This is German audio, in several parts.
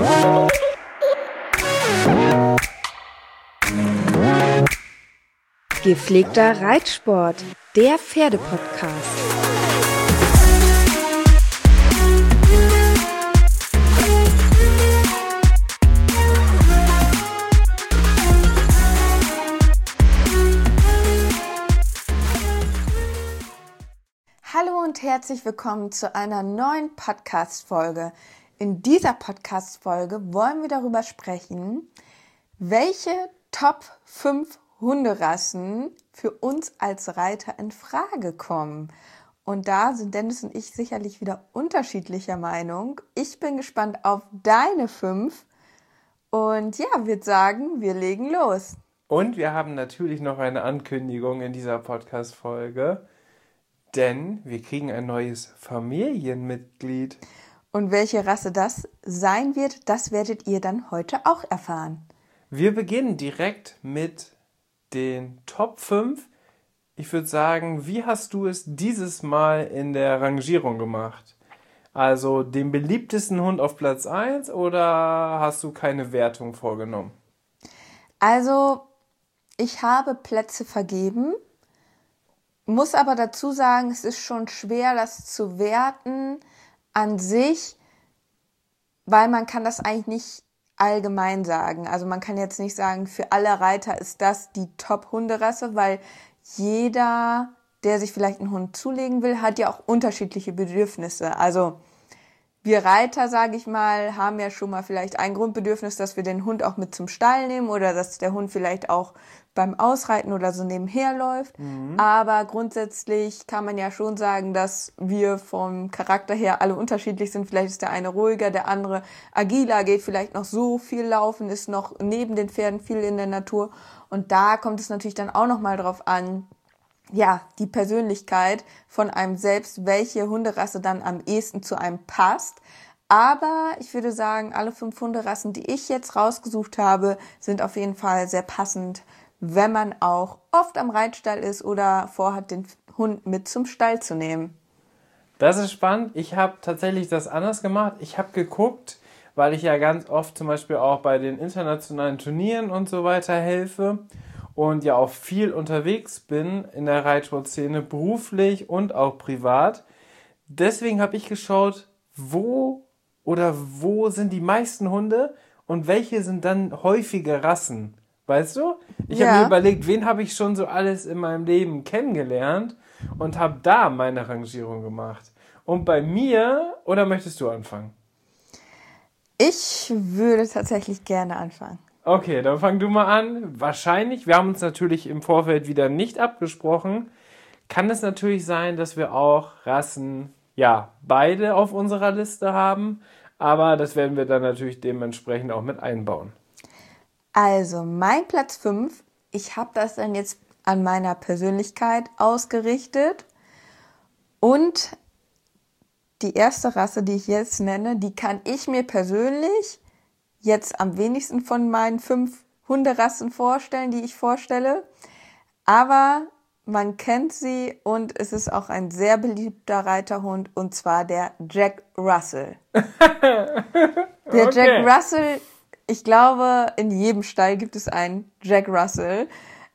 Gepflegter Reitsport, der Pferdepodcast. Hallo und herzlich willkommen zu einer neuen Podcast-Folge. In dieser Podcast-Folge wollen wir darüber sprechen, welche Top 5 Hunderassen für uns als Reiter in Frage kommen. Und da sind Dennis und ich sicherlich wieder unterschiedlicher Meinung. Ich bin gespannt auf deine 5 und ja, würde sagen, wir legen los. Und wir haben natürlich noch eine Ankündigung in dieser Podcast-Folge, denn wir kriegen ein neues Familienmitglied. Und welche Rasse das sein wird, das werdet ihr dann heute auch erfahren. Wir beginnen direkt mit den Top 5. Ich würde sagen, wie hast du es dieses Mal in der Rangierung gemacht? Also den beliebtesten Hund auf Platz 1 oder hast du keine Wertung vorgenommen? Also, ich habe Plätze vergeben, muss aber dazu sagen, es ist schon schwer, das zu werten an sich, weil man kann das eigentlich nicht allgemein sagen. Also man kann jetzt nicht sagen, für alle Reiter ist das die Top-Hunderasse, weil jeder, der sich vielleicht einen Hund zulegen will, hat ja auch unterschiedliche Bedürfnisse. Also wir Reiter, sage ich mal, haben ja schon mal vielleicht ein Grundbedürfnis, dass wir den Hund auch mit zum Stall nehmen oder dass der Hund vielleicht auch beim Ausreiten oder so nebenher läuft. Aber grundsätzlich kann man ja schon sagen, dass wir vom Charakter her alle unterschiedlich sind. Vielleicht ist der eine ruhiger, der andere agiler, geht vielleicht noch so viel laufen, ist noch neben den Pferden viel in der Natur. Und da kommt es natürlich dann auch nochmal drauf an, ja, die Persönlichkeit von einem selbst, welche Hunderasse dann am ehesten zu einem passt. Aber ich würde sagen, alle 5 Hunderassen, die ich jetzt rausgesucht habe, sind auf jeden Fall sehr passend, wenn man auch oft am Reitstall ist oder vorhat, den Hund mit zum Stall zu nehmen. Das ist spannend. Ich habe tatsächlich das anders gemacht. Ich habe geguckt, weil ich ja ganz oft zum Beispiel auch bei den internationalen Turnieren und so weiter helfe und ja auch viel unterwegs bin in der Reitsportszene, beruflich und auch privat. Deswegen habe ich geschaut, wo sind die meisten Hunde und welche sind dann häufige Rassen. Weißt du? Ich habe mir überlegt, wen habe ich schon so alles in meinem Leben kennengelernt und habe da meine Rangierung gemacht. Und bei mir, oder möchtest du anfangen? Ich würde tatsächlich gerne anfangen. Okay, dann fang du mal an. Wahrscheinlich, wir haben uns natürlich im Vorfeld wieder nicht abgesprochen, kann es natürlich sein, dass wir auch Rassen, ja, beide auf unserer Liste haben, aber das werden wir dann natürlich dementsprechend auch mit einbauen. Also mein Platz 5, ich habe das dann jetzt an meiner Persönlichkeit ausgerichtet und die erste Rasse, die ich jetzt nenne, die kann ich mir persönlich jetzt am wenigsten von meinen 5 Hunderassen vorstellen, die ich vorstelle, aber man kennt sie und es ist auch ein sehr beliebter Reiterhund und zwar der Jack Russell. Der Jack Russell, ich glaube, in jedem Stall gibt es einen Jack Russell.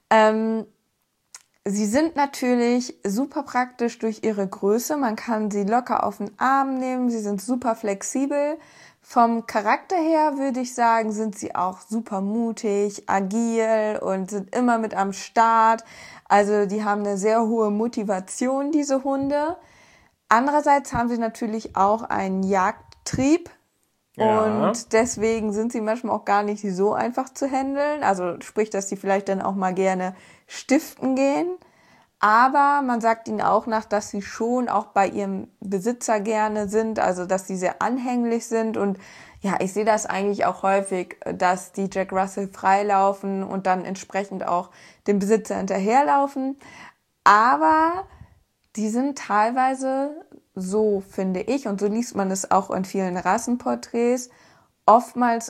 Sie sind natürlich super praktisch durch ihre Größe. Man kann sie locker auf den Arm nehmen. Sie sind super flexibel. Vom Charakter her würde ich sagen, sind sie auch super mutig, agil und sind immer mit am Start. Also die haben eine sehr hohe Motivation, diese Hunde. Andererseits haben sie natürlich auch einen Jagdtrieb. Ja. Und deswegen sind sie manchmal auch gar nicht so einfach zu handeln. Also sprich, dass sie vielleicht dann auch mal gerne stiften gehen. Aber man sagt ihnen auch nach, dass sie schon auch bei ihrem Besitzer gerne sind, also dass sie sehr anhänglich sind. Und ja, ich sehe das eigentlich auch häufig, dass die Jack Russell freilaufen und dann entsprechend auch dem Besitzer hinterherlaufen. Aber die sind teilweise, so finde ich, und so liest man es auch in vielen Rassenporträts, oftmals auch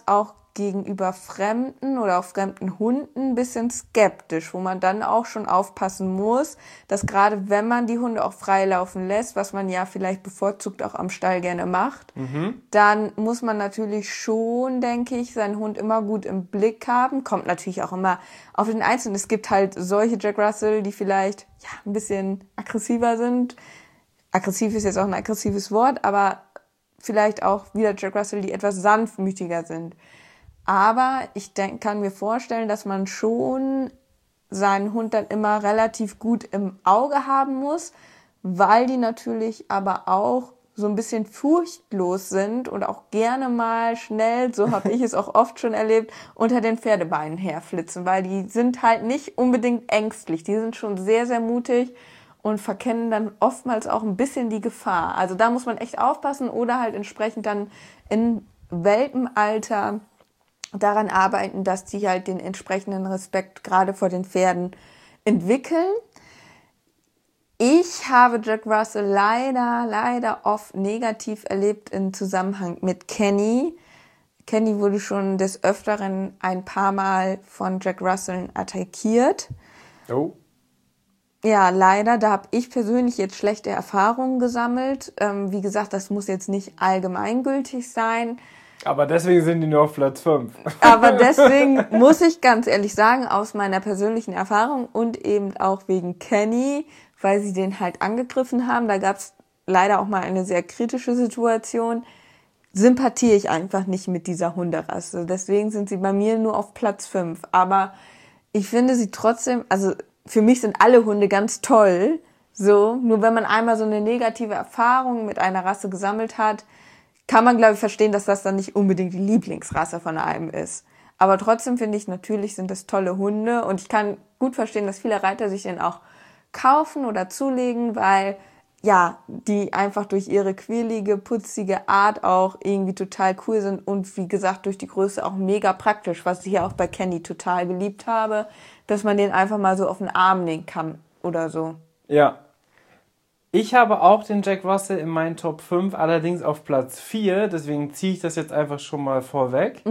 gegenüber Fremden oder auch fremden Hunden ein bisschen skeptisch, wo man dann auch schon aufpassen muss, dass gerade wenn man die Hunde auch frei laufen lässt, was man ja vielleicht bevorzugt auch am Stall gerne macht, dann muss man natürlich schon, denke ich, seinen Hund immer gut im Blick haben. Kommt natürlich auch immer auf den Einzelnen. Es gibt halt solche Jack Russell, die vielleicht ein bisschen aggressiver sind. Aggressiv ist jetzt auch ein aggressives Wort, aber vielleicht auch wieder Jack Russell, die etwas sanftmütiger sind. Aber ich kann mir vorstellen, dass man schon seinen Hund dann immer relativ gut im Auge haben muss, weil die natürlich aber auch so ein bisschen furchtlos sind und auch gerne mal schnell, so habe ich es auch oft schon erlebt, unter den Pferdebeinen herflitzen, weil die sind halt nicht unbedingt ängstlich. Die sind schon sehr, sehr mutig und verkennen dann oftmals auch ein bisschen die Gefahr. Also da muss man echt aufpassen oder halt entsprechend dann in Welpenalter daran arbeiten, dass die halt den entsprechenden Respekt gerade vor den Pferden entwickeln. Ich habe Jack Russell leider oft negativ erlebt im Zusammenhang mit Kenny. Kenny wurde schon des Öfteren ein paar Mal von Jack Russell attackiert. Oh. Ja, leider. Da habe ich persönlich jetzt schlechte Erfahrungen gesammelt. Wie gesagt, das muss jetzt nicht allgemeingültig sein. Aber deswegen sind die nur auf Platz 5. Aber deswegen muss ich ganz ehrlich sagen, aus meiner persönlichen Erfahrung und eben auch wegen Kenny, weil sie den halt angegriffen haben, da gab es leider auch mal eine sehr kritische Situation, sympathiere ich einfach nicht mit dieser Hunderasse. Deswegen sind sie bei mir nur auf Platz 5. Aber ich finde sie trotzdem, also für mich sind alle Hunde ganz toll, so, nur wenn man einmal so eine negative Erfahrung mit einer Rasse gesammelt hat, kann man, glaube ich, verstehen, dass das dann nicht unbedingt die Lieblingsrasse von einem ist. Aber trotzdem finde ich, natürlich sind das tolle Hunde und ich kann gut verstehen, dass viele Reiter sich den auch kaufen oder zulegen, weil ja, die einfach durch ihre quirlige, putzige Art auch irgendwie total cool sind und wie gesagt, durch die Größe auch mega praktisch, was ich ja auch bei Kenny total geliebt habe, dass man den einfach mal so auf den Arm nehmen kann oder so. Ja. Ich habe auch den Jack Russell in meinen Top 5, allerdings auf Platz 4, deswegen ziehe ich das jetzt einfach schon mal vorweg,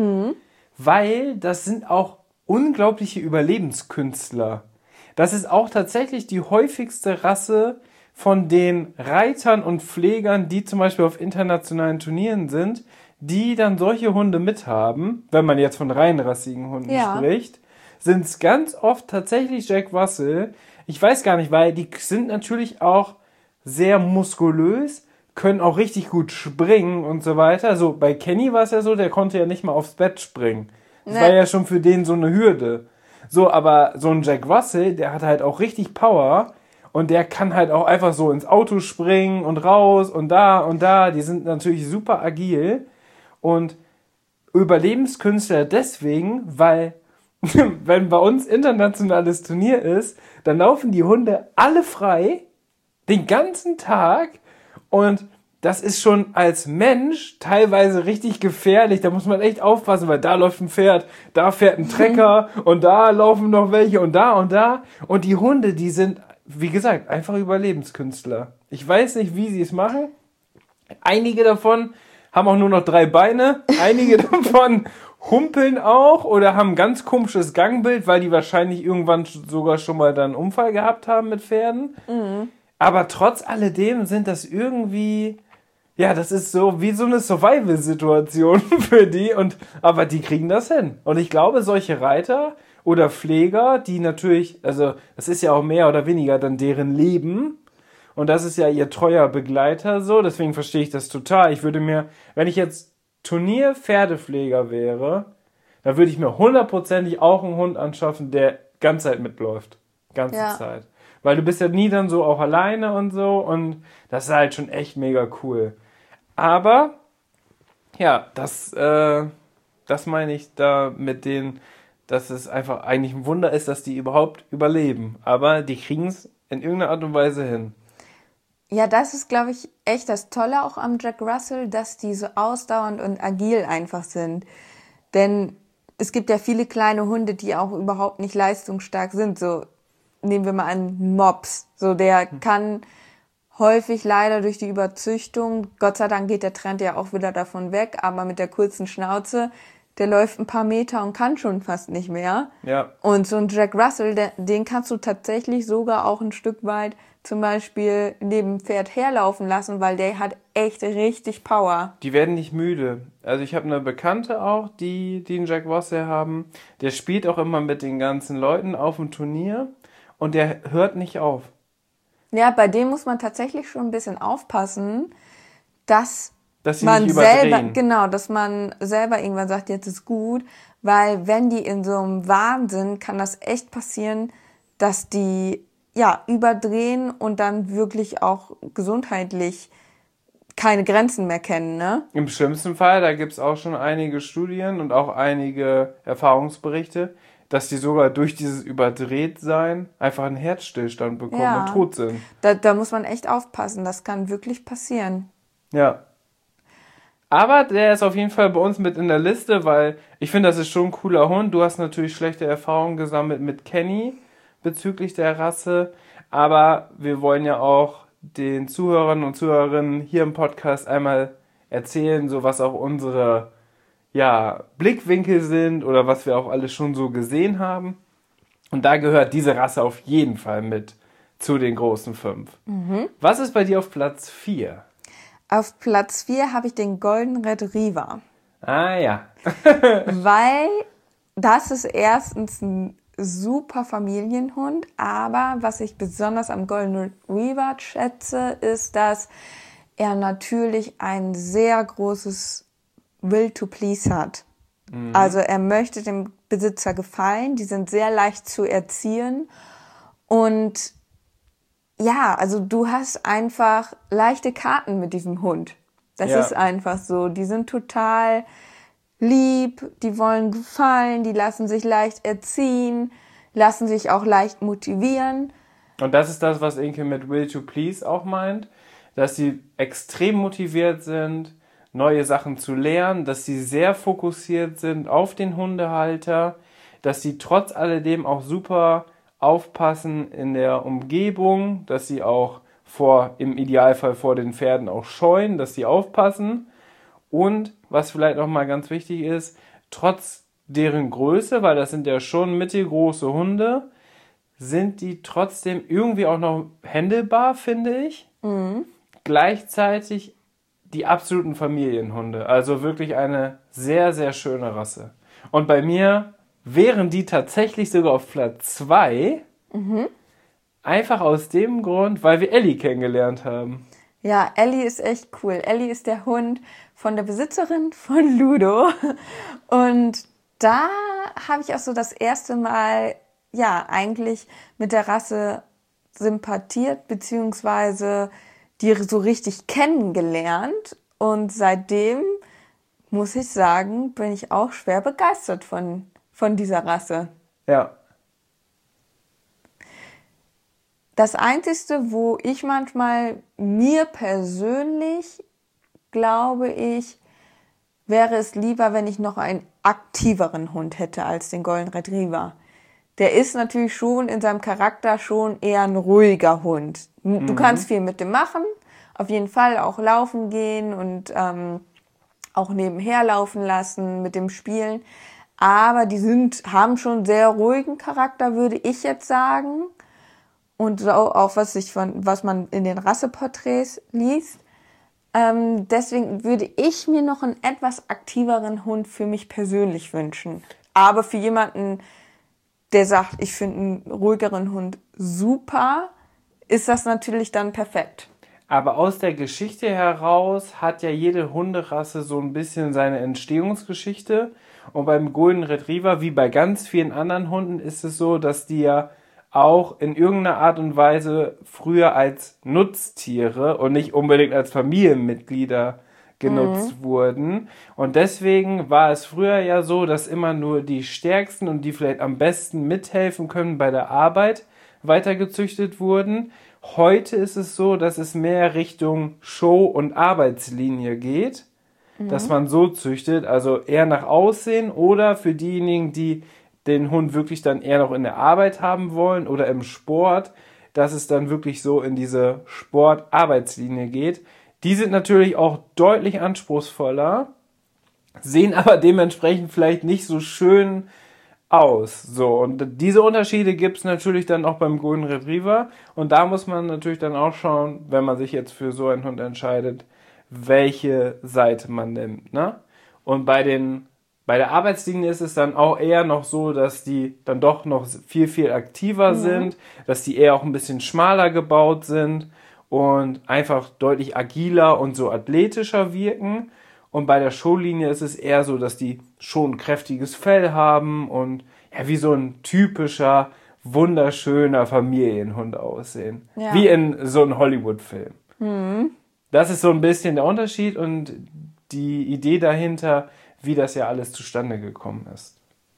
weil das sind auch unglaubliche Überlebenskünstler. Das ist auch tatsächlich die häufigste Rasse von den Reitern und Pflegern, die zum Beispiel auf internationalen Turnieren sind, die dann solche Hunde mithaben, wenn man jetzt von reinrassigen Hunden spricht, sind es ganz oft tatsächlich Jack Russell. Ich weiß gar nicht, weil die sind natürlich auch sehr muskulös, können auch richtig gut springen und so weiter. So, bei Kenny war es ja so, der konnte ja nicht mal aufs Bett springen. Das war ja schon für den so eine Hürde. So, aber so ein Jack Russell, der hat halt auch richtig Power und der kann halt auch einfach so ins Auto springen und raus und da und da. Die sind natürlich super agil und Überlebenskünstler deswegen, weil wenn bei uns internationales Turnier ist, dann laufen die Hunde alle frei den ganzen Tag und das ist schon als Mensch teilweise richtig gefährlich. Da muss man echt aufpassen, weil da läuft ein Pferd, da fährt ein Trecker und da laufen noch welche und da und da. Und die Hunde, die sind, wie gesagt, einfach Überlebenskünstler. Ich weiß nicht, wie sie es machen. Einige davon haben auch nur noch 3 Beine. Einige davon humpeln auch oder haben ein ganz komisches Gangbild, weil die wahrscheinlich irgendwann sogar schon mal dann einen Unfall gehabt haben mit Pferden. Aber trotz alledem sind das irgendwie, ja, das ist so wie so eine Survival-Situation für die aber die kriegen das hin. Und ich glaube, solche Reiter oder Pfleger, die natürlich, also das ist ja auch mehr oder weniger dann deren Leben und das ist ja ihr treuer Begleiter so, deswegen verstehe ich das total. Ich würde mir, wenn ich jetzt Turnier-Pferdepfleger wäre, dann würde ich mir 100%ig auch einen Hund anschaffen, der ganze Zeit mitläuft. Ganze Zeit. Weil du bist ja nie dann so auch alleine und so und das ist halt schon echt mega cool. Aber, ja, das meine ich da mit denen, dass es einfach eigentlich ein Wunder ist, dass die überhaupt überleben. Aber die kriegen es in irgendeiner Art und Weise hin. Ja, das ist, glaube ich, echt das Tolle auch am Jack Russell, dass die so ausdauernd und agil einfach sind. Denn es gibt ja viele kleine Hunde, die auch überhaupt nicht leistungsstark sind. So, nehmen wir mal an, Mops. So, der kann häufig leider durch die Überzüchtung, Gott sei Dank geht der Trend ja auch wieder davon weg, aber mit der kurzen Schnauze, der läuft ein paar Meter und kann schon fast nicht mehr. Ja. Und so ein Jack Russell, den kannst du tatsächlich sogar auch ein Stück weit zum Beispiel neben dem Pferd herlaufen lassen, weil der hat echt richtig Power. Die werden nicht müde. Also ich habe eine Bekannte auch, die einen Jack Russell haben. Der spielt auch immer mit den ganzen Leuten auf dem Turnier und der hört nicht auf. Ja, bei dem muss man tatsächlich schon ein bisschen aufpassen, dass sie man nicht selber, überdrehen. genau, dass man selber irgendwann sagt, jetzt ist gut, weil wenn die in so einem Wahn sind, kann das echt passieren, dass die überdrehen und dann wirklich auch gesundheitlich keine Grenzen mehr kennen, ne? Im schlimmsten Fall, da gibt es auch schon einige Studien und auch einige Erfahrungsberichte, dass die sogar durch dieses Überdrehtsein einfach einen Herzstillstand bekommen und tot sind. Da muss man echt aufpassen, das kann wirklich passieren. Ja. Aber der ist auf jeden Fall bei uns mit in der Liste, weil ich finde, das ist schon ein cooler Hund. Du hast natürlich schlechte Erfahrungen gesammelt mit Kenny bezüglich der Rasse, aber wir wollen ja auch den Zuhörern und Zuhörerinnen hier im Podcast einmal erzählen, so was auch unsere Blickwinkel sind oder was wir auch alles schon so gesehen haben. Und da gehört diese Rasse auf jeden Fall mit zu den großen 5. Was ist bei dir auf Platz 4? Auf Platz 4 habe ich den Golden Retriever. Ah ja. Weil das ist erstens ein super Familienhund, aber was ich besonders am Golden Retriever schätze, ist, dass er natürlich ein sehr großes Will to Please hat. Also er möchte dem Besitzer gefallen, die sind sehr leicht zu erziehen und ja, also du hast einfach leichte Karten mit diesem Hund. Das ist einfach so, die sind total lieb, die wollen gefallen, die lassen sich leicht erziehen, lassen sich auch leicht motivieren. Und das ist das, was Inke mit Will to Please auch meint, dass sie extrem motiviert sind, neue Sachen zu lernen, dass sie sehr fokussiert sind auf den Hundehalter, dass sie trotz alledem auch super aufpassen in der Umgebung, dass sie auch im Idealfall vor den Pferden auch scheuen, dass sie aufpassen. Und was vielleicht noch mal ganz wichtig ist, trotz deren Größe, weil das sind ja schon mittelgroße Hunde, sind die trotzdem irgendwie auch noch händelbar, finde ich. Gleichzeitig die absoluten Familienhunde. Also wirklich eine sehr, sehr schöne Rasse. Und bei mir wären die tatsächlich sogar auf Platz 2. Einfach aus dem Grund, weil wir Ellie kennengelernt haben. Ja, Ellie ist echt cool. Ellie ist der Hund von der Besitzerin von Ludo. Und da habe ich auch so das erste Mal, eigentlich mit der Rasse sympathiert, beziehungsweise die so richtig kennengelernt. Und seitdem, muss ich sagen, bin ich auch schwer begeistert von dieser Rasse. Ja. Das Einzige, wo ich manchmal mir persönlich, glaube ich, wäre es lieber, wenn ich noch einen aktiveren Hund hätte als den Golden Retriever. Der ist natürlich schon in seinem Charakter schon eher ein ruhiger Hund. Du kannst viel mit dem machen, auf jeden Fall auch laufen gehen und auch nebenher laufen lassen, mit dem spielen. Aber die haben schon sehr ruhigen Charakter, würde ich jetzt sagen. Und auch was man in den Rasseporträts liest. Deswegen würde ich mir noch einen etwas aktiveren Hund für mich persönlich wünschen. Aber für jemanden, der sagt, ich finde einen ruhigeren Hund super, ist das natürlich dann perfekt. Aber aus der Geschichte heraus hat ja jede Hunderasse so ein bisschen seine Entstehungsgeschichte. Und beim Golden Retriever, wie bei ganz vielen anderen Hunden, ist es so, dass die ja auch in irgendeiner Art und Weise früher als Nutztiere und nicht unbedingt als Familienmitglieder genutzt wurden. Und deswegen war es früher ja so, dass immer nur die Stärksten und die vielleicht am besten mithelfen können bei der Arbeit weitergezüchtet wurden. Heute ist es so, dass es mehr Richtung Show- und Arbeitslinie geht, dass man so züchtet, also eher nach Aussehen oder für diejenigen, die den Hund wirklich dann eher noch in der Arbeit haben wollen oder im Sport, dass es dann wirklich so in diese Sport-Arbeitslinie geht. Die sind natürlich auch deutlich anspruchsvoller, sehen aber dementsprechend vielleicht nicht so schön aus. So, und diese Unterschiede gibt es natürlich dann auch beim Golden Retriever. Und da muss man natürlich dann auch schauen, wenn man sich jetzt für so einen Hund entscheidet, welche Seite man nimmt. Ne? Und bei der Arbeitslinie ist es dann auch eher noch so, dass die dann doch noch viel, viel aktiver sind, dass die eher auch ein bisschen schmaler gebaut sind und einfach deutlich agiler und so athletischer wirken. Und bei der Showlinie ist es eher so, dass die schon ein kräftiges Fell haben und ja, wie so ein typischer, wunderschöner Familienhund aussehen. Ja. Wie in so einem Hollywood-Film. Mhm. Das ist so ein bisschen der Unterschied und die Idee dahinter, wie das ja alles zustande gekommen ist.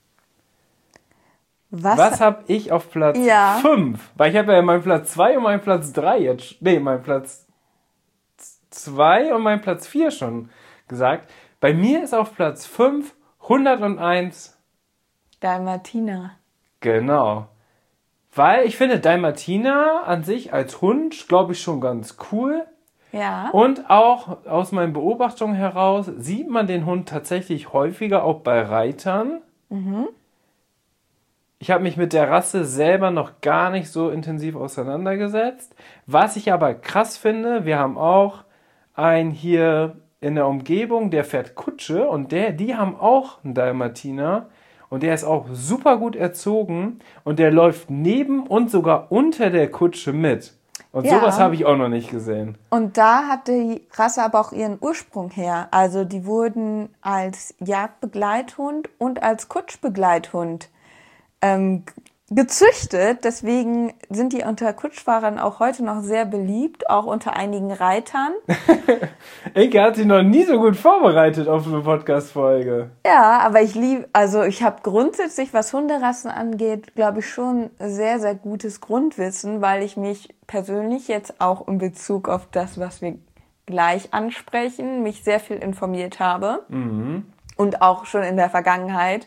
Was habe ich auf Platz 5? Weil ich habe ja meinen Platz 2 und meinen Platz 3 jetzt. Nee, meinen Platz 2 und meinen Platz 4 schon gesagt. Bei mir ist auf Platz 5 101 Dalmatiner. Genau. Weil ich finde Dalmatiner an sich als Hund, glaube ich, schon ganz cool. Ja. Und auch aus meinen Beobachtungen heraus sieht man den Hund tatsächlich häufiger auch bei Reitern. Mhm. Ich habe mich mit der Rasse selber noch gar nicht so intensiv auseinandergesetzt. Was ich aber krass finde, wir haben auch einen hier in der Umgebung, der fährt Kutsche und die haben auch einen Dalmatiner und der ist auch super gut erzogen und der läuft neben und sogar unter der Kutsche mit. Und sowas habe ich auch noch nicht gesehen. Und da hat die Rasse aber auch ihren Ursprung her. Also die wurden als Jagdbegleithund und als Kutschbegleithund gezüchtet. Deswegen sind die unter Kutschfahrern auch heute noch sehr beliebt, auch unter einigen Reitern. Inke hat sich noch nie so gut vorbereitet auf eine Podcast-Folge. Ja, aber ich habe grundsätzlich, was Hunderassen angeht, glaube ich schon sehr, sehr gutes Grundwissen, weil ich mich persönlich jetzt auch in Bezug auf das, was wir gleich ansprechen, mich sehr viel informiert habe. Mhm. Und auch schon in der Vergangenheit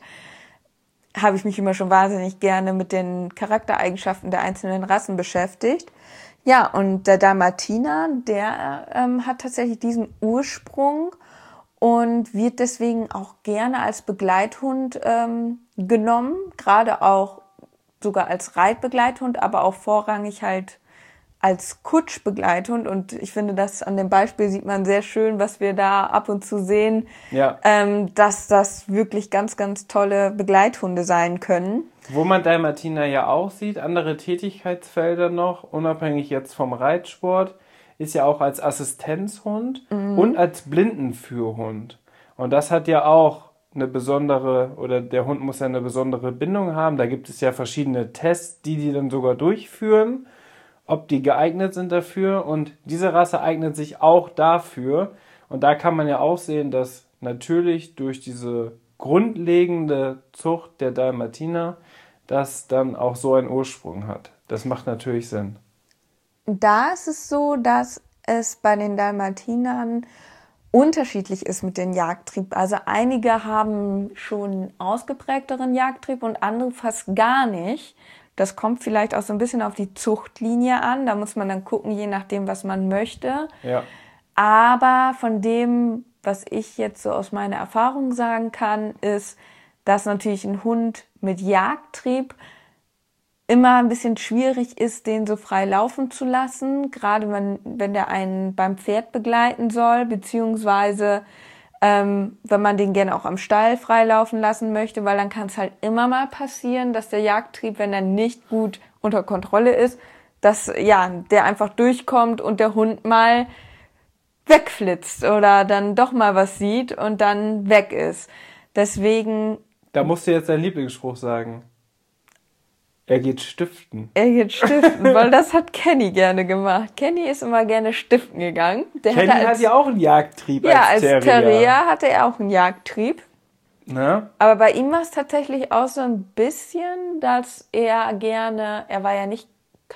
habe ich mich immer schon wahnsinnig gerne mit den Charaktereigenschaften der einzelnen Rassen beschäftigt. Ja, und der Dalmatiner, der hat tatsächlich diesen Ursprung und wird deswegen auch gerne als Begleithund genommen, gerade auch sogar als Reitbegleithund, aber auch vorrangig halt als Kutschbegleithund. Und ich finde, das an dem Beispiel sieht man sehr schön, was wir da ab und zu sehen, dass das wirklich ganz, ganz tolle Begleithunde sein können. Wo man Dalmatiner ja auch sieht, andere Tätigkeitsfelder noch, unabhängig jetzt vom Reitsport, ist ja auch als Assistenzhund und als Blindenführhund. Und das hat ja auch eine besondere, oder der Hund muss ja eine besondere Bindung haben. Da gibt es ja verschiedene Tests, die dann sogar durchführen, ob die geeignet sind dafür. Und diese Rasse eignet sich auch dafür. Und da kann man ja auch sehen, dass natürlich durch diese grundlegende Zucht der Dalmatiner das dann auch so einen Ursprung hat. Das macht natürlich Sinn. Da ist es so, dass es bei den Dalmatinern unterschiedlich ist mit dem Jagdtrieb. Also einige haben schon ausgeprägteren Jagdtrieb und andere fast gar nicht. Das kommt vielleicht auch so ein bisschen auf die Zuchtlinie an. Da muss man dann gucken, je nachdem, was man möchte. Ja. Aber von dem, was ich jetzt so aus meiner Erfahrung sagen kann, ist, dass natürlich ein Hund mit Jagdtrieb immer ein bisschen schwierig ist, den so frei laufen zu lassen. Gerade wenn der einen beim Pferd begleiten soll, beziehungsweise wenn man den gerne auch am Stall freilaufen lassen möchte, weil dann kann es halt immer mal passieren, dass der Jagdtrieb, wenn er nicht gut unter Kontrolle ist, dass der einfach durchkommt und der Hund mal wegflitzt oder dann doch mal was sieht und dann weg ist. Deswegen... Da musst du jetzt deinen Lieblingsspruch sagen. Er geht stiften. Er geht stiften, weil das hat Kenny gerne gemacht. Kenny ist immer gerne stiften gegangen. Kenny hat ja auch einen Jagdtrieb als Terrier. Ja, als Terrier hatte er auch einen Jagdtrieb. Na? Aber bei ihm war es tatsächlich auch so ein bisschen, dass er war ja nicht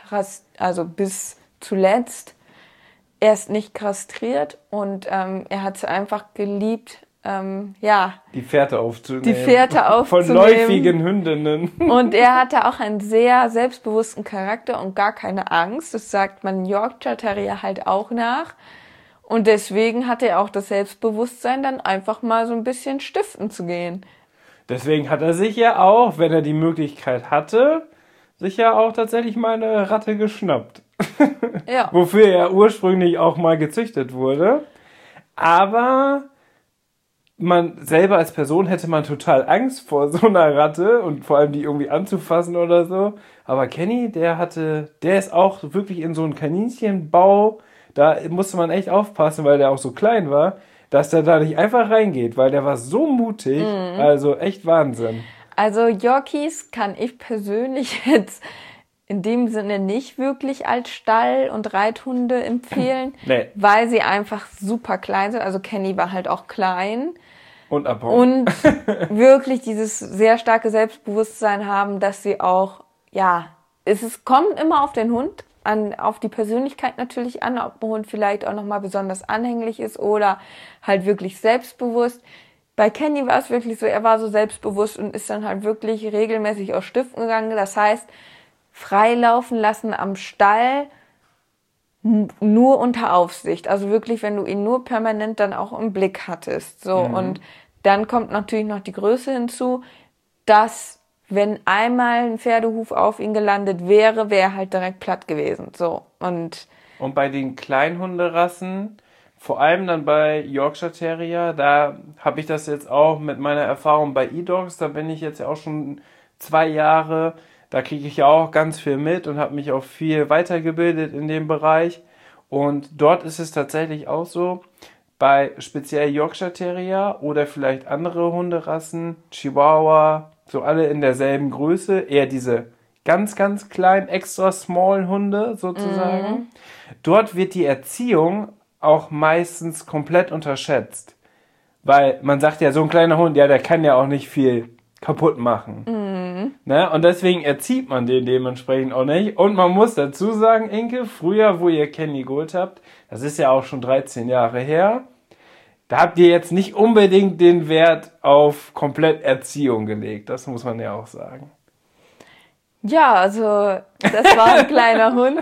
bis zuletzt erst nicht kastriert und er hat es einfach geliebt, die Fährte aufzunehmen. Von läufigen Hündinnen. Und er hatte auch einen sehr selbstbewussten Charakter und gar keine Angst. Das sagt man Yorkshire Terrier halt auch nach. Und deswegen hat er auch das Selbstbewusstsein, dann einfach mal so ein bisschen stiften zu gehen. Deswegen hat er sich ja auch, wenn er die Möglichkeit hatte, sich ja auch tatsächlich mal eine Ratte geschnappt. Ja. Wofür er ursprünglich auch mal gezüchtet wurde. Aber man selber als Person hätte man total Angst vor so einer Ratte und vor allem die irgendwie anzufassen oder so. Aber Kenny, der ist auch wirklich in so einem Kaninchenbau, da musste man echt aufpassen, weil der auch so klein war, dass der da nicht einfach reingeht, weil der war so mutig, also echt Wahnsinn. Also Yorkies kann ich persönlich jetzt in dem Sinne nicht wirklich als Stall- und Reithunde empfehlen, Nee. weil sie einfach super klein sind. Also Kenny war halt auch klein. Und abhauen. Und wirklich dieses sehr starke Selbstbewusstsein haben, dass sie auch, ja, kommt immer auf den Hund auf die Persönlichkeit natürlich an, ob ein Hund vielleicht auch nochmal besonders anhänglich ist oder halt wirklich selbstbewusst. Bei Kenny war es wirklich so, er war so selbstbewusst und ist dann halt wirklich regelmäßig aus Stiften gegangen. Das heißt, freilaufen lassen am Stall, nur unter Aufsicht. Also wirklich, wenn du ihn nur permanent dann auch im Blick hattest. So. Und dann kommt natürlich noch die Größe hinzu, dass wenn einmal ein Pferdehuf auf ihn gelandet wäre, wäre er halt direkt platt gewesen. So. Und bei den Kleinhunderassen, vor allem dann bei Yorkshire Terrier, da habe ich das jetzt auch mit meiner Erfahrung bei E-Dogs, da bin ich jetzt ja auch schon 2 Jahre, da kriege ich ja auch ganz viel mit und habe mich auch viel weitergebildet in dem Bereich. Und dort ist es tatsächlich auch so, bei speziell Yorkshire Terrier oder vielleicht andere Hunderassen, Chihuahua, so alle in derselben Größe, eher diese ganz, ganz kleinen, extra small Hunde sozusagen. Dort wird die Erziehung auch meistens komplett unterschätzt. Weil man sagt ja, so ein kleiner Hund, ja, der kann ja auch nicht viel kaputt machen. Ne? Und deswegen erzieht man den dementsprechend auch nicht. Und man muss dazu sagen, Inke, früher, wo ihr Kenny geholt habt, das ist ja auch schon 13 Jahre her, da habt ihr jetzt nicht unbedingt den Wert auf komplett Erziehung gelegt. Das muss man ja auch sagen. ja, also das war ein kleiner Hund.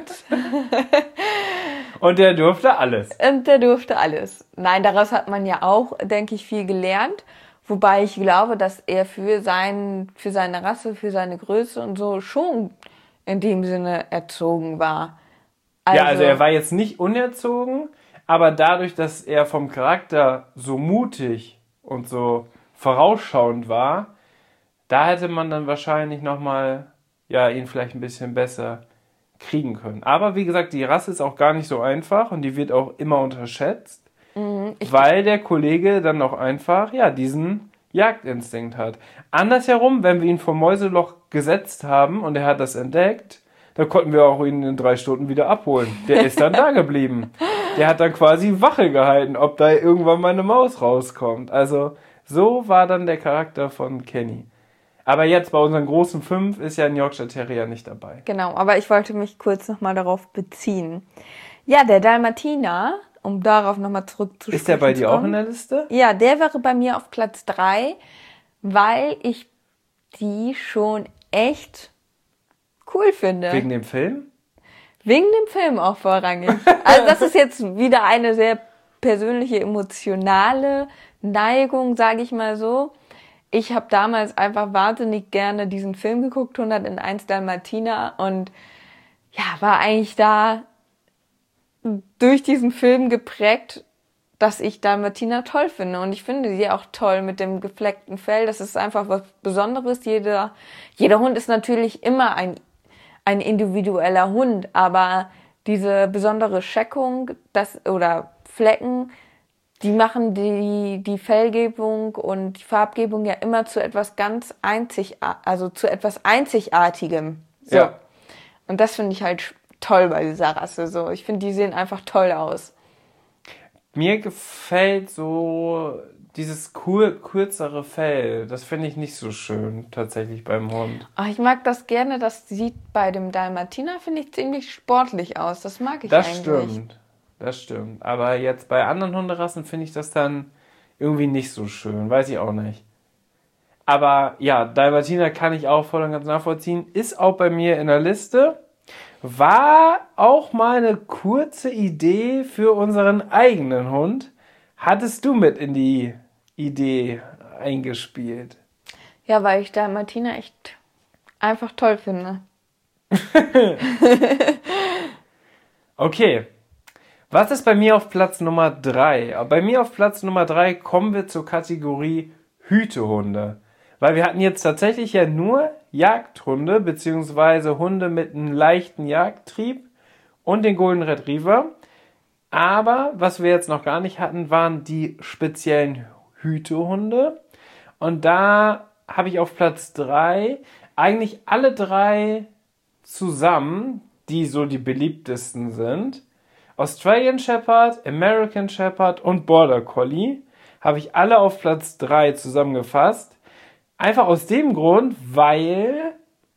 Und der durfte alles. Und der durfte alles. Nein, daraus hat man ja auch, denke ich, viel gelernt. Wobei ich glaube, dass er für seine Rasse, für seine Größe und so schon in dem Sinne erzogen war. Also er war jetzt nicht unerzogen, aber dadurch, dass er vom Charakter so mutig und so vorausschauend war, da hätte man dann wahrscheinlich nochmal, ja, ihn vielleicht ein bisschen besser kriegen können. Aber wie gesagt, die Rasse ist auch gar nicht so einfach und die wird auch immer unterschätzt, weil der Kollege dann auch einfach, ja, diesen Jagdinstinkt hat. Andersherum, wenn wir ihn vor Mäuseloch gesetzt haben und er hat das entdeckt, da konnten wir auch ihn in 3 Stunden wieder abholen. Der ist dann da geblieben. Der hat dann quasi Wache gehalten, ob da irgendwann mal eine Maus rauskommt. Also so war dann der Charakter von Kenny. Aber jetzt bei unseren großen 5 ist ja ein Yorkshire Terrier nicht dabei. Genau, aber ich wollte mich kurz nochmal darauf beziehen. Ja, der Dalmatiner, um darauf nochmal zurückzusprechen. Ist der bei dir auch in der Liste? Ja, der wäre bei mir auf Platz 3, weil ich die schon echt cool finde. Wegen dem Film? Wegen dem Film auch vorrangig. Also das ist jetzt wieder eine sehr persönliche, emotionale Neigung, sage ich mal so. Ich habe damals einfach wahnsinnig gerne diesen Film geguckt, 101 Dalmatiner, und ja, war eigentlich da durch diesen Film geprägt, dass ich Dalmatiner toll finde. Und ich finde die auch toll mit dem gefleckten Fell. Das ist einfach was Besonderes. Jeder Hund ist natürlich immer ein individueller Hund, aber diese besondere Scheckung, oder Flecken, die machen die Fellgebung und die Farbgebung ja immer zu etwas zu etwas Einzigartigem. So. Ja. Und das finde ich halt toll bei dieser Rasse. So, ich finde, die sehen einfach toll aus. Mir gefällt so dieses kürzere Fell. Das finde ich nicht so schön, tatsächlich beim Hund. Ach, ich mag das gerne. Das sieht bei dem Dalmatiner, finde ich, ziemlich sportlich aus. Das mag ich eigentlich. Das stimmt. Aber jetzt bei anderen Hunderassen finde ich das dann irgendwie nicht so schön. Weiß ich auch nicht. Aber ja, Dalmatiner kann ich auch voll und ganz nachvollziehen. Ist auch bei mir in der Liste. War auch mal eine kurze Idee für unseren eigenen Hund. Hattest du mit in die Idee eingespielt? Ja, weil ich Dalmatiner echt einfach toll finde. Okay. Was ist bei mir auf Platz Nummer 3? Bei mir auf Platz Nummer 3 kommen wir zur Kategorie Hütehunde. Weil wir hatten jetzt tatsächlich ja nur Jagdhunde, beziehungsweise Hunde mit einem leichten Jagdtrieb und den Golden Retriever. Aber was wir jetzt noch gar nicht hatten, waren die speziellen Hütehunde. Und da habe ich auf Platz 3 eigentlich alle 3 zusammen, die so die beliebtesten sind. Australian Shepherd, American Shepherd und Border Collie habe ich alle auf Platz 3 zusammengefasst. Einfach aus dem Grund, weil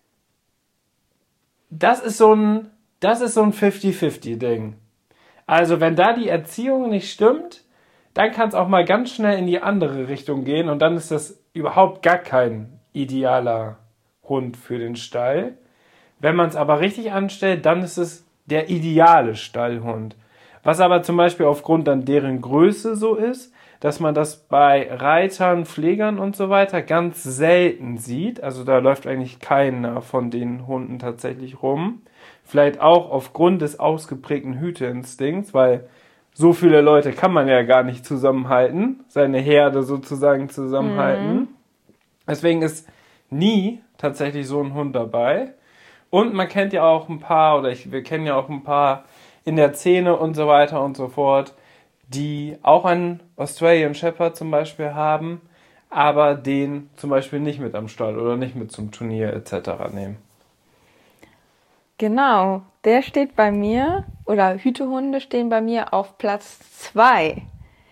das ist so ein 50-50-Ding. Also wenn da die Erziehung nicht stimmt, dann kann es auch mal ganz schnell in die andere Richtung gehen und dann ist das überhaupt gar kein idealer Hund für den Stall. Wenn man es aber richtig anstellt, dann ist es der ideale Stallhund. Was aber zum Beispiel aufgrund dann deren Größe so ist, dass man das bei Reitern, Pflegern und so weiter ganz selten sieht. Also da läuft eigentlich keiner von den Hunden tatsächlich rum. Vielleicht auch aufgrund des ausgeprägten Hüteinstinkts, weil so viele Leute kann man ja gar nicht zusammenhalten, seine Herde sozusagen zusammenhalten. Deswegen ist nie tatsächlich so ein Hund dabei. Und man kennt ja auch ein paar, wir kennen ja auch ein paar in der Szene und so weiter und so fort, die auch einen Australian Shepherd zum Beispiel haben, aber den zum Beispiel nicht mit am Stall oder nicht mit zum Turnier etc. nehmen. Genau, der steht bei mir, oder Hütehunde stehen bei mir auf Platz 2.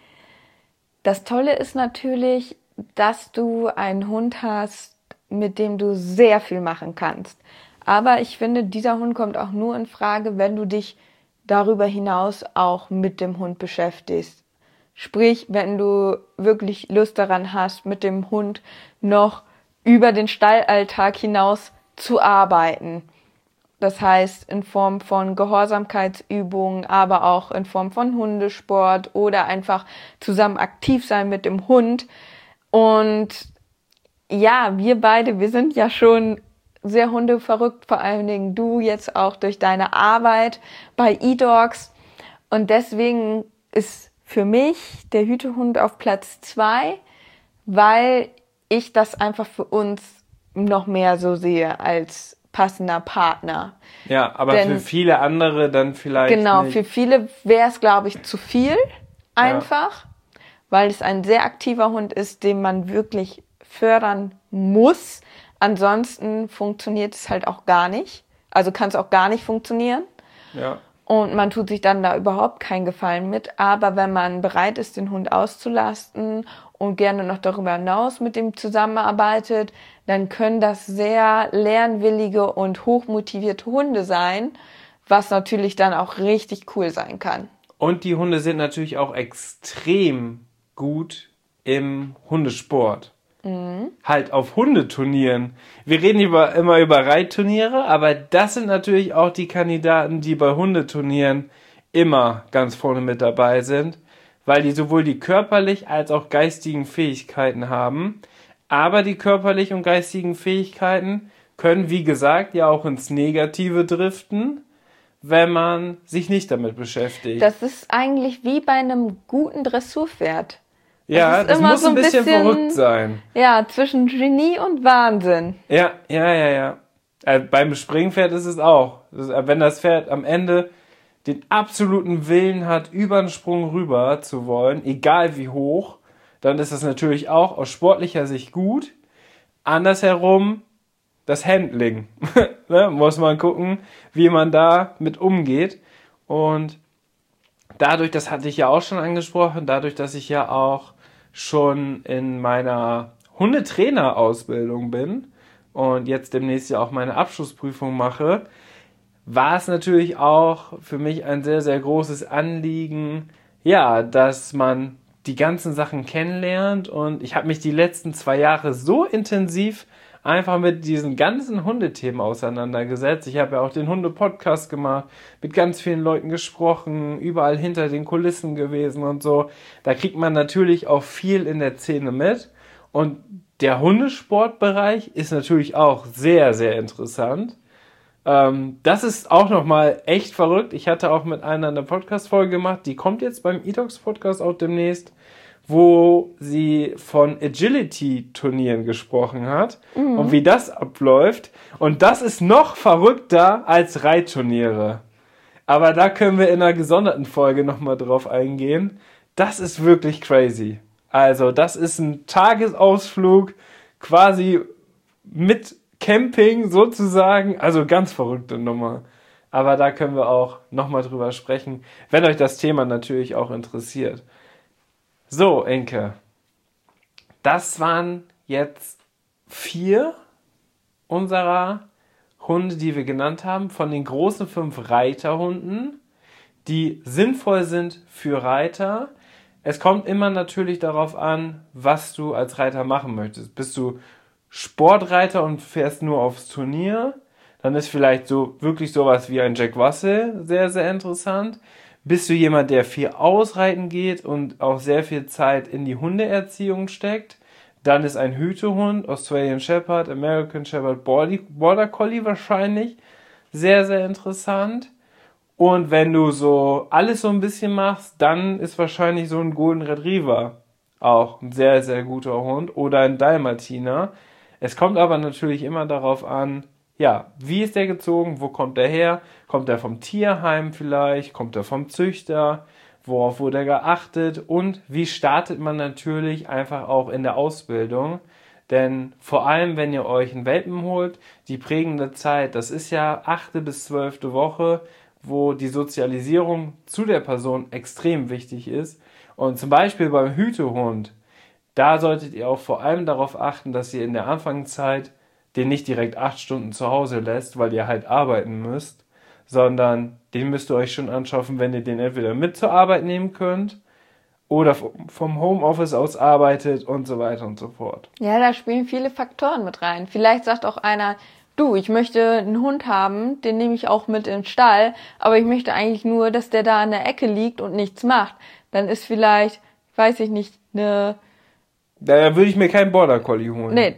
Das Tolle ist natürlich, dass du einen Hund hast, mit dem du sehr viel machen kannst. Aber ich finde, dieser Hund kommt auch nur in Frage, wenn du dich darüber hinaus auch mit dem Hund beschäftigst. Sprich, wenn du wirklich Lust daran hast, mit dem Hund noch über den Stallalltag hinaus zu arbeiten. Das heißt, in Form von Gehorsamkeitsübungen, aber auch in Form von Hundesport oder einfach zusammen aktiv sein mit dem Hund. Und ja, wir sind ja schon sehr hundeverrückt, vor allen Dingen du jetzt auch durch deine Arbeit bei eDogs. Und deswegen ist für mich der Hütehund auf Platz 2, weil ich das einfach für uns noch mehr so sehe als passender Partner. Ja, aber für viele andere dann vielleicht genau, nicht. Für viele wäre es, glaube ich, zu viel einfach, weil es ein sehr aktiver Hund ist, den man wirklich fördern muss. Ansonsten funktioniert es halt auch gar nicht. Also kann es auch gar nicht funktionieren. Ja. Und man tut sich dann da überhaupt keinen Gefallen mit. Aber wenn man bereit ist, den Hund auszulasten und gerne noch darüber hinaus mit ihm zusammenarbeitet, dann können das sehr lernwillige und hochmotivierte Hunde sein, was natürlich dann auch richtig cool sein kann. Und die Hunde sind natürlich auch extrem gut im Hundesport. Halt auf Hundeturnieren. Wir reden immer über Reitturniere, aber das sind natürlich auch die Kandidaten, die bei Hundeturnieren immer ganz vorne mit dabei sind, weil die sowohl die körperlich als auch geistigen Fähigkeiten haben. Aber die körperlichen und geistigen Fähigkeiten können, wie gesagt, ja auch ins Negative driften, wenn man sich nicht damit beschäftigt. Das ist eigentlich wie bei einem guten Dressurpferd. Ja, das muss so ein bisschen verrückt sein. Ja, zwischen Genie und Wahnsinn. Ja. Beim Springpferd ist es auch. Wenn das Pferd am Ende den absoluten Willen hat, über einen Sprung rüber zu wollen, egal wie hoch, dann ist das natürlich auch aus sportlicher Sicht gut. Andersherum das Handling. Ne? Muss man gucken, wie man da mit umgeht. Und dadurch, das hatte ich ja auch schon angesprochen, dadurch, dass ich ja auch schon in meiner Hundetrainerausbildung bin und jetzt demnächst ja auch meine Abschlussprüfung mache, war es natürlich auch für mich ein sehr, sehr großes Anliegen, ja, dass man die ganzen Sachen kennenlernt und ich habe mich die letzten 2 Jahre so intensiv einfach mit diesen ganzen Hundethemen auseinandergesetzt. Ich habe ja auch den Hunde-Podcast gemacht, mit ganz vielen Leuten gesprochen, überall hinter den Kulissen gewesen und so. Da kriegt man natürlich auch viel in der Szene mit. Und der Hundesportbereich ist natürlich auch sehr, sehr interessant. Das ist auch nochmal echt verrückt. Ich hatte auch mit einer eine Podcast-Folge gemacht, die kommt jetzt beim eDogs-Podcast auch demnächst, wo sie von Agility-Turnieren gesprochen hat und wie das abläuft. Und das ist noch verrückter als Reitturniere. Aber da können wir in einer gesonderten Folge nochmal drauf eingehen. Das ist wirklich crazy. Also das ist ein Tagesausflug quasi mit Camping sozusagen. Also ganz verrückte Nummer. Aber da können wir auch nochmal drüber sprechen, wenn euch das Thema natürlich auch interessiert. So, Enke, das waren jetzt 4 unserer Hunde, die wir genannt haben, von den großen 5 Reiterhunden, die sinnvoll sind für Reiter. Es kommt immer natürlich darauf an, was du als Reiter machen möchtest. Bist du Sportreiter und fährst nur aufs Turnier, dann ist vielleicht so wirklich sowas wie ein Jack Russell sehr, sehr interessant. Bist du jemand, der viel ausreiten geht und auch sehr viel Zeit in die Hundeerziehung steckt, dann ist ein Hütehund, Australian Shepherd, American Shepherd, Border Collie wahrscheinlich sehr, sehr interessant. Und wenn du so alles so ein bisschen machst, dann ist wahrscheinlich so ein Golden Retriever auch ein sehr, sehr guter Hund oder ein Dalmatiner. Es kommt aber natürlich immer darauf an, ja, wie ist der gezogen, wo kommt der her? Kommt der vom Tierheim vielleicht? Kommt der vom Züchter? Worauf wurde er geachtet? Und wie startet man natürlich einfach auch in der Ausbildung? Denn vor allem, wenn ihr euch einen Welpen holt, die prägende Zeit, das ist ja 8. bis 12. Woche, wo die Sozialisierung zu der Person extrem wichtig ist. Und zum Beispiel beim Hütehund, da solltet ihr auch vor allem darauf achten, dass ihr in der Anfangszeit den nicht direkt 8 Stunden zu Hause lässt, weil ihr halt arbeiten müsst, sondern den müsst ihr euch schon anschaffen, wenn ihr den entweder mit zur Arbeit nehmen könnt oder vom Homeoffice aus arbeitet und so weiter und so fort. Ja, da spielen viele Faktoren mit rein. Vielleicht sagt auch einer, du, ich möchte einen Hund haben, den nehme ich auch mit in den Stall, aber ich möchte eigentlich nur, dass der da an der Ecke liegt und nichts macht. Dann ist vielleicht, weiß ich nicht, Da würde ich mir keinen Border Collie holen. Nee,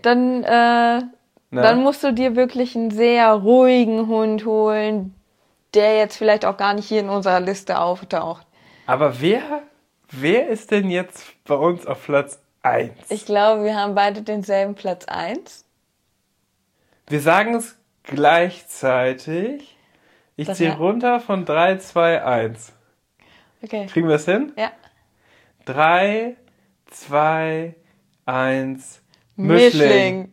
dann musst du dir wirklich einen sehr ruhigen Hund holen, der jetzt vielleicht auch gar nicht hier in unserer Liste auftaucht. Aber wer ist denn jetzt bei uns auf Platz 1? Ich glaube, wir haben beide denselben Platz 1. Wir sagen es gleichzeitig. Ich zähle runter von 3, 2, 1. Okay. Kriegen wir es hin? Ja. 3, 2, 1. Mischling.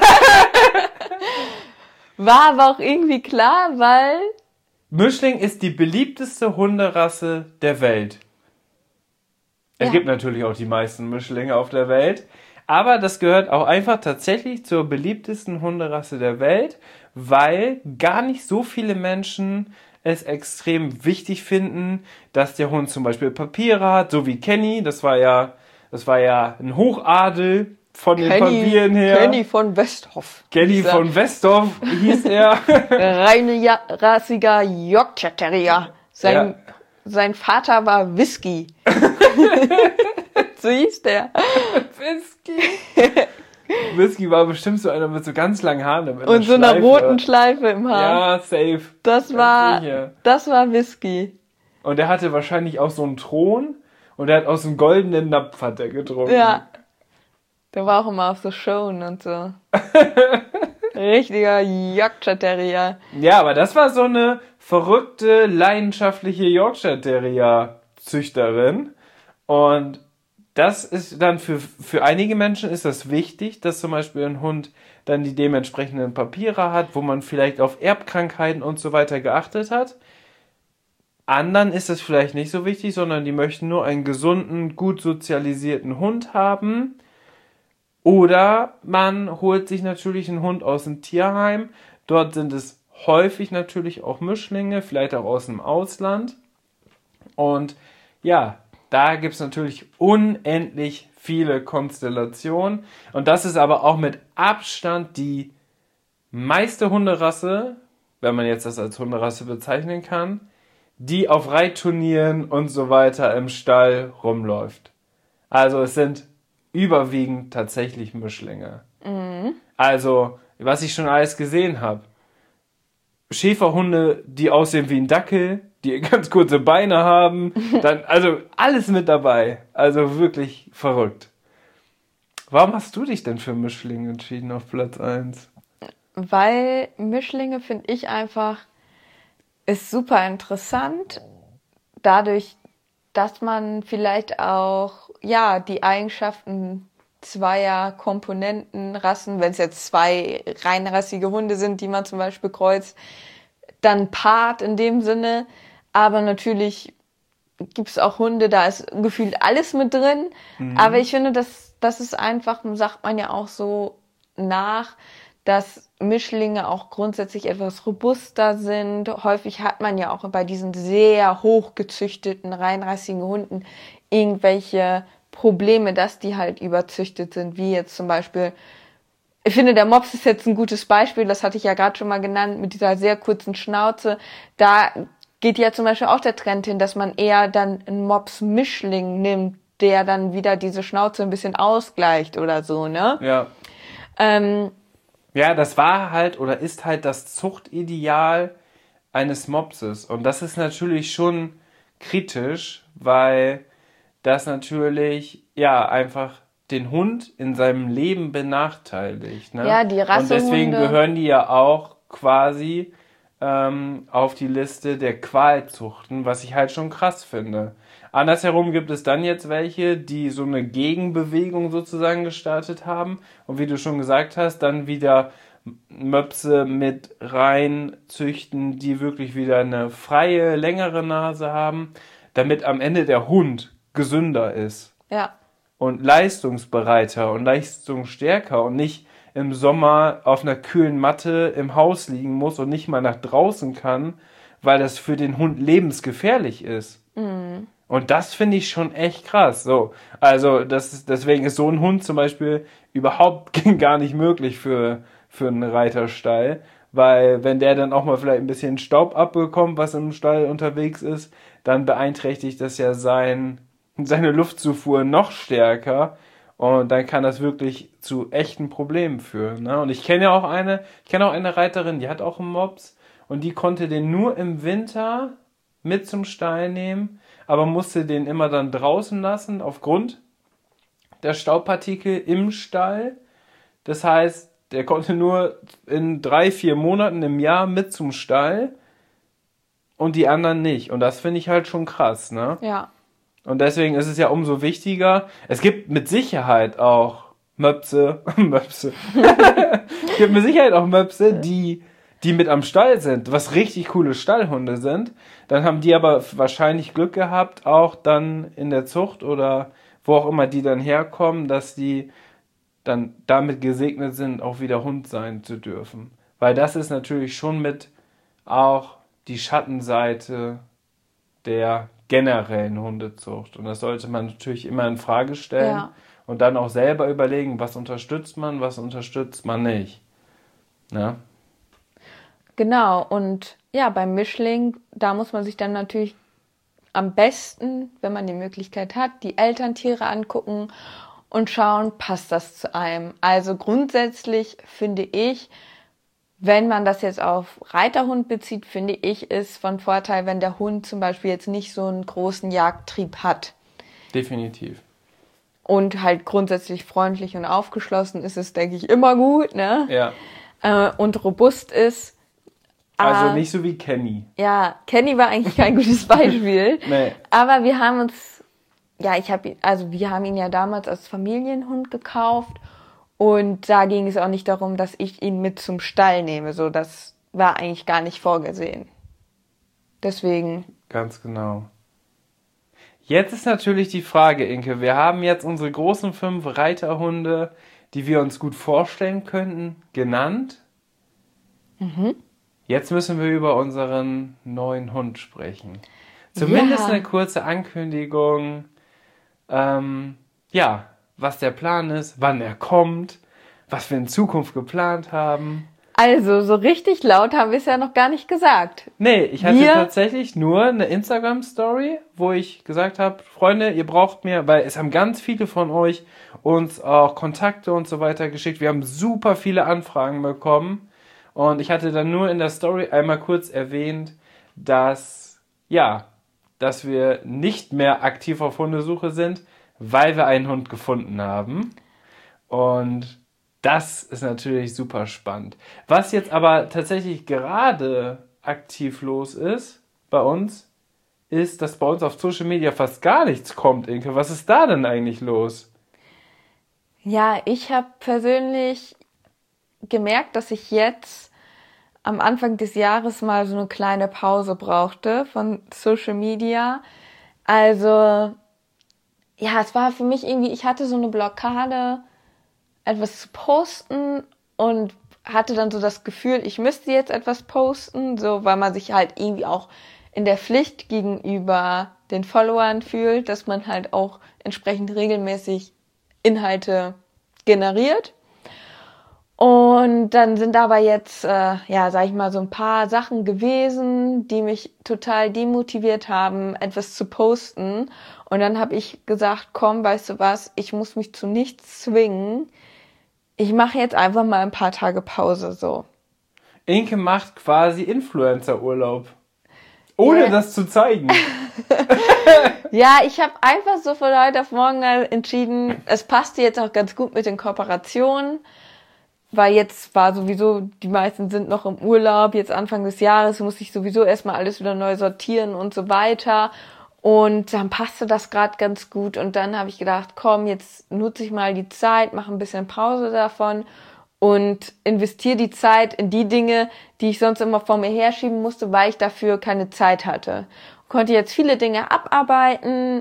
War aber auch irgendwie klar, weil Mischling ist die beliebteste Hunderasse der Welt. Es gibt natürlich auch die meisten Mischlinge auf der Welt, aber das gehört auch einfach tatsächlich zur beliebtesten Hunderasse der Welt, weil gar nicht so viele Menschen es extrem wichtig finden, dass der Hund zum Beispiel Papiere hat, so wie Kenny. Das war ja ein Hochadel von den Papieren her. Kenny von Westhoff. Kenny von Westhoff hieß er. Reine rassiger Yorkshire Terrier. Sein Vater war Whisky. So hieß der. Whisky war bestimmt so einer mit so ganz langen Haaren. Und so einer roten Schleife im Haar. Ja, safe. Das war Whisky. Und er hatte wahrscheinlich auch so einen Thron und er hat aus einem goldenen Napf hat er getrunken. Ja. Der war auch immer auf so Showen und so. Richtiger Yorkshire Terrier. Ja, aber das war so eine verrückte, leidenschaftliche Yorkshire Terrier Züchterin. Und das ist dann für einige Menschen ist das wichtig, dass zum Beispiel ein Hund dann die dementsprechenden Papiere hat, wo man vielleicht auf Erbkrankheiten und so weiter geachtet hat. Anderen ist das vielleicht nicht so wichtig, sondern die möchten nur einen gesunden, gut sozialisierten Hund haben. Oder man holt sich natürlich einen Hund aus dem Tierheim. Dort sind es häufig natürlich auch Mischlinge, vielleicht auch aus dem Ausland. Und ja, da gibt es natürlich unendlich viele Konstellationen. Und das ist aber auch mit Abstand die meiste Hunderasse, wenn man jetzt das als Hunderasse bezeichnen kann, die auf Reitturnieren und so weiter im Stall rumläuft. Also es sind überwiegend tatsächlich Mischlinge. Also, was ich schon alles gesehen habe. Schäferhunde, die aussehen wie ein Dackel, die ganz kurze Beine haben. Dann, also alles mit dabei. Also wirklich verrückt. Warum hast du dich denn für Mischlinge entschieden auf Platz 1? Weil Mischlinge, finde ich einfach, ist super interessant. Dadurch, dass man vielleicht auch, ja, die Eigenschaften zweier Komponentenrassen, wenn es jetzt zwei reinrassige Hunde sind, die man zum Beispiel kreuzt, dann paart in dem Sinne. Aber natürlich gibt es auch Hunde, da ist gefühlt alles mit drin. Aber ich finde, das ist einfach, sagt man ja auch so nach, dass Mischlinge auch grundsätzlich etwas robuster sind. Häufig hat man ja auch bei diesen sehr hochgezüchteten, reinrassigen Hunden irgendwelche Probleme, dass die halt überzüchtet sind, wie jetzt zum Beispiel, ich finde, der Mops ist jetzt ein gutes Beispiel, das hatte ich ja gerade schon mal genannt, mit dieser sehr kurzen Schnauze. Da geht ja zum Beispiel auch der Trend hin, dass man eher dann einen Mops-Mischling nimmt, der dann wieder diese Schnauze ein bisschen ausgleicht oder so, ne? Ja. Ja, das war halt oder ist halt das Zuchtideal eines Mopses. Und das ist natürlich schon kritisch, weil das natürlich, ja, einfach den Hund in seinem Leben benachteiligt. Ne? Ja, die Rassehunde. Und deswegen gehören die ja auch quasi auf die Liste der Qualzuchten, was ich halt schon krass finde. Andersherum gibt es dann jetzt welche, die so eine Gegenbewegung sozusagen gestartet haben und wie du schon gesagt hast, dann wieder Möpse mit reinzüchten, die wirklich wieder eine freie, längere Nase haben, damit am Ende der Hund gesünder ist. Ja. Und leistungsbereiter und leistungsstärker und nicht im Sommer auf einer kühlen Matte im Haus liegen muss und nicht mal nach draußen kann, weil das für den Hund lebensgefährlich ist. Mhm. Und das finde ich schon echt krass. So, also deswegen ist so ein Hund zum Beispiel überhaupt gar nicht möglich für einen Reiterstall, weil wenn der dann auch mal vielleicht ein bisschen Staub abbekommt, was im Stall unterwegs ist, dann beeinträchtigt das ja seine Luftzufuhr noch stärker und dann kann das wirklich zu echten Problemen führen. Ne? Und ich kenne auch eine Reiterin, die hat auch einen Mops und die konnte den nur im Winter mit zum Stall nehmen, aber musste den immer dann draußen lassen aufgrund der Staubpartikel im Stall. Das heißt, der konnte nur in 3-4 Monaten im Jahr mit zum Stall und die anderen nicht. Und das finde ich halt schon krass, ne? Ja. Und deswegen ist es ja umso wichtiger. Es gibt mit Sicherheit auch Möpse. Es gibt mit Sicherheit auch Möpse, die mit am Stall sind, was richtig coole Stallhunde sind. Dann haben die aber wahrscheinlich Glück gehabt, auch dann in der Zucht oder wo auch immer die dann herkommen, dass die dann damit gesegnet sind, auch wieder Hund sein zu dürfen. Weil das ist natürlich schon mit auch die Schattenseite der generellen Hundezucht. Und das sollte man natürlich immer in Frage stellen und dann auch selber überlegen, was unterstützt man nicht. Ja? Genau, und ja, beim Mischling, da muss man sich dann natürlich am besten, wenn man die Möglichkeit hat, die Elterntiere angucken und schauen, passt das zu einem. Also grundsätzlich finde ich, wenn man das jetzt auf Reiterhund bezieht, finde ich, ist von Vorteil, wenn der Hund zum Beispiel jetzt nicht so einen großen Jagdtrieb hat. Definitiv. Und halt grundsätzlich freundlich und aufgeschlossen ist es, denke ich, immer gut, ne? Ja. Und robust ist. Also nicht so wie Kenny. Ja, Kenny war eigentlich kein gutes Beispiel. Nee. Aber wir haben uns, wir haben ihn ja damals als Familienhund gekauft. Und da ging es auch nicht darum, dass ich ihn mit zum Stall nehme. So, das war eigentlich gar nicht vorgesehen. Deswegen. Ganz genau. Jetzt ist natürlich die Frage, Inke. Wir haben jetzt unsere großen 5 Reiterhunde, die wir uns gut vorstellen könnten, genannt. Mhm. Jetzt müssen wir über unseren neuen Hund sprechen. Zumindest eine kurze Ankündigung. ja, was der Plan ist, wann er kommt, was wir in Zukunft geplant haben. Also, so richtig laut haben wir es ja noch gar nicht gesagt. Nee, ich hatte tatsächlich nur eine Instagram-Story, wo ich gesagt habe, Freunde, ihr braucht mir, weil es haben ganz viele von euch uns auch Kontakte und so weiter geschickt. Wir haben super viele Anfragen bekommen. Und ich hatte dann nur in der Story einmal kurz erwähnt, dass wir nicht mehr aktiv auf Hundesuche sind, weil wir einen Hund gefunden haben. Und das ist natürlich super spannend. Was jetzt aber tatsächlich gerade aktiv los ist bei uns, ist, dass bei uns auf Social Media fast gar nichts kommt, Inke. Was ist da denn eigentlich los? Ja, ich habe persönlich gemerkt, dass ich jetzt am Anfang des Jahres mal so eine kleine Pause brauchte von Social Media. Also, ja, es war für mich irgendwie, ich hatte so eine Blockade, etwas zu posten und hatte dann so das Gefühl, ich müsste jetzt etwas posten, so, weil man sich halt irgendwie auch in der Pflicht gegenüber den Followern fühlt, dass man halt auch entsprechend regelmäßig Inhalte generiert. Und dann sind aber jetzt, sag ich mal, so ein paar Sachen gewesen, die mich total demotiviert haben, etwas zu posten. Und dann habe ich gesagt, komm, weißt du was, ich muss mich zu nichts zwingen. Ich mache jetzt einfach mal ein paar Tage Pause, so. Inke macht quasi Influencer-Urlaub. Ohne das zu zeigen. Ja, ich habe einfach so von heute auf morgen entschieden, es passte jetzt auch ganz gut mit den Kooperationen, weil jetzt war sowieso, die meisten sind noch im Urlaub, jetzt Anfang des Jahres muss ich sowieso erstmal alles wieder neu sortieren und so weiter. Und dann passte das gerade ganz gut und dann habe ich gedacht, komm, jetzt nutze ich mal die Zeit, mache ein bisschen Pause davon und investiere die Zeit in die Dinge, die ich sonst immer vor mir herschieben musste, weil ich dafür keine Zeit hatte. Konnte jetzt viele Dinge abarbeiten,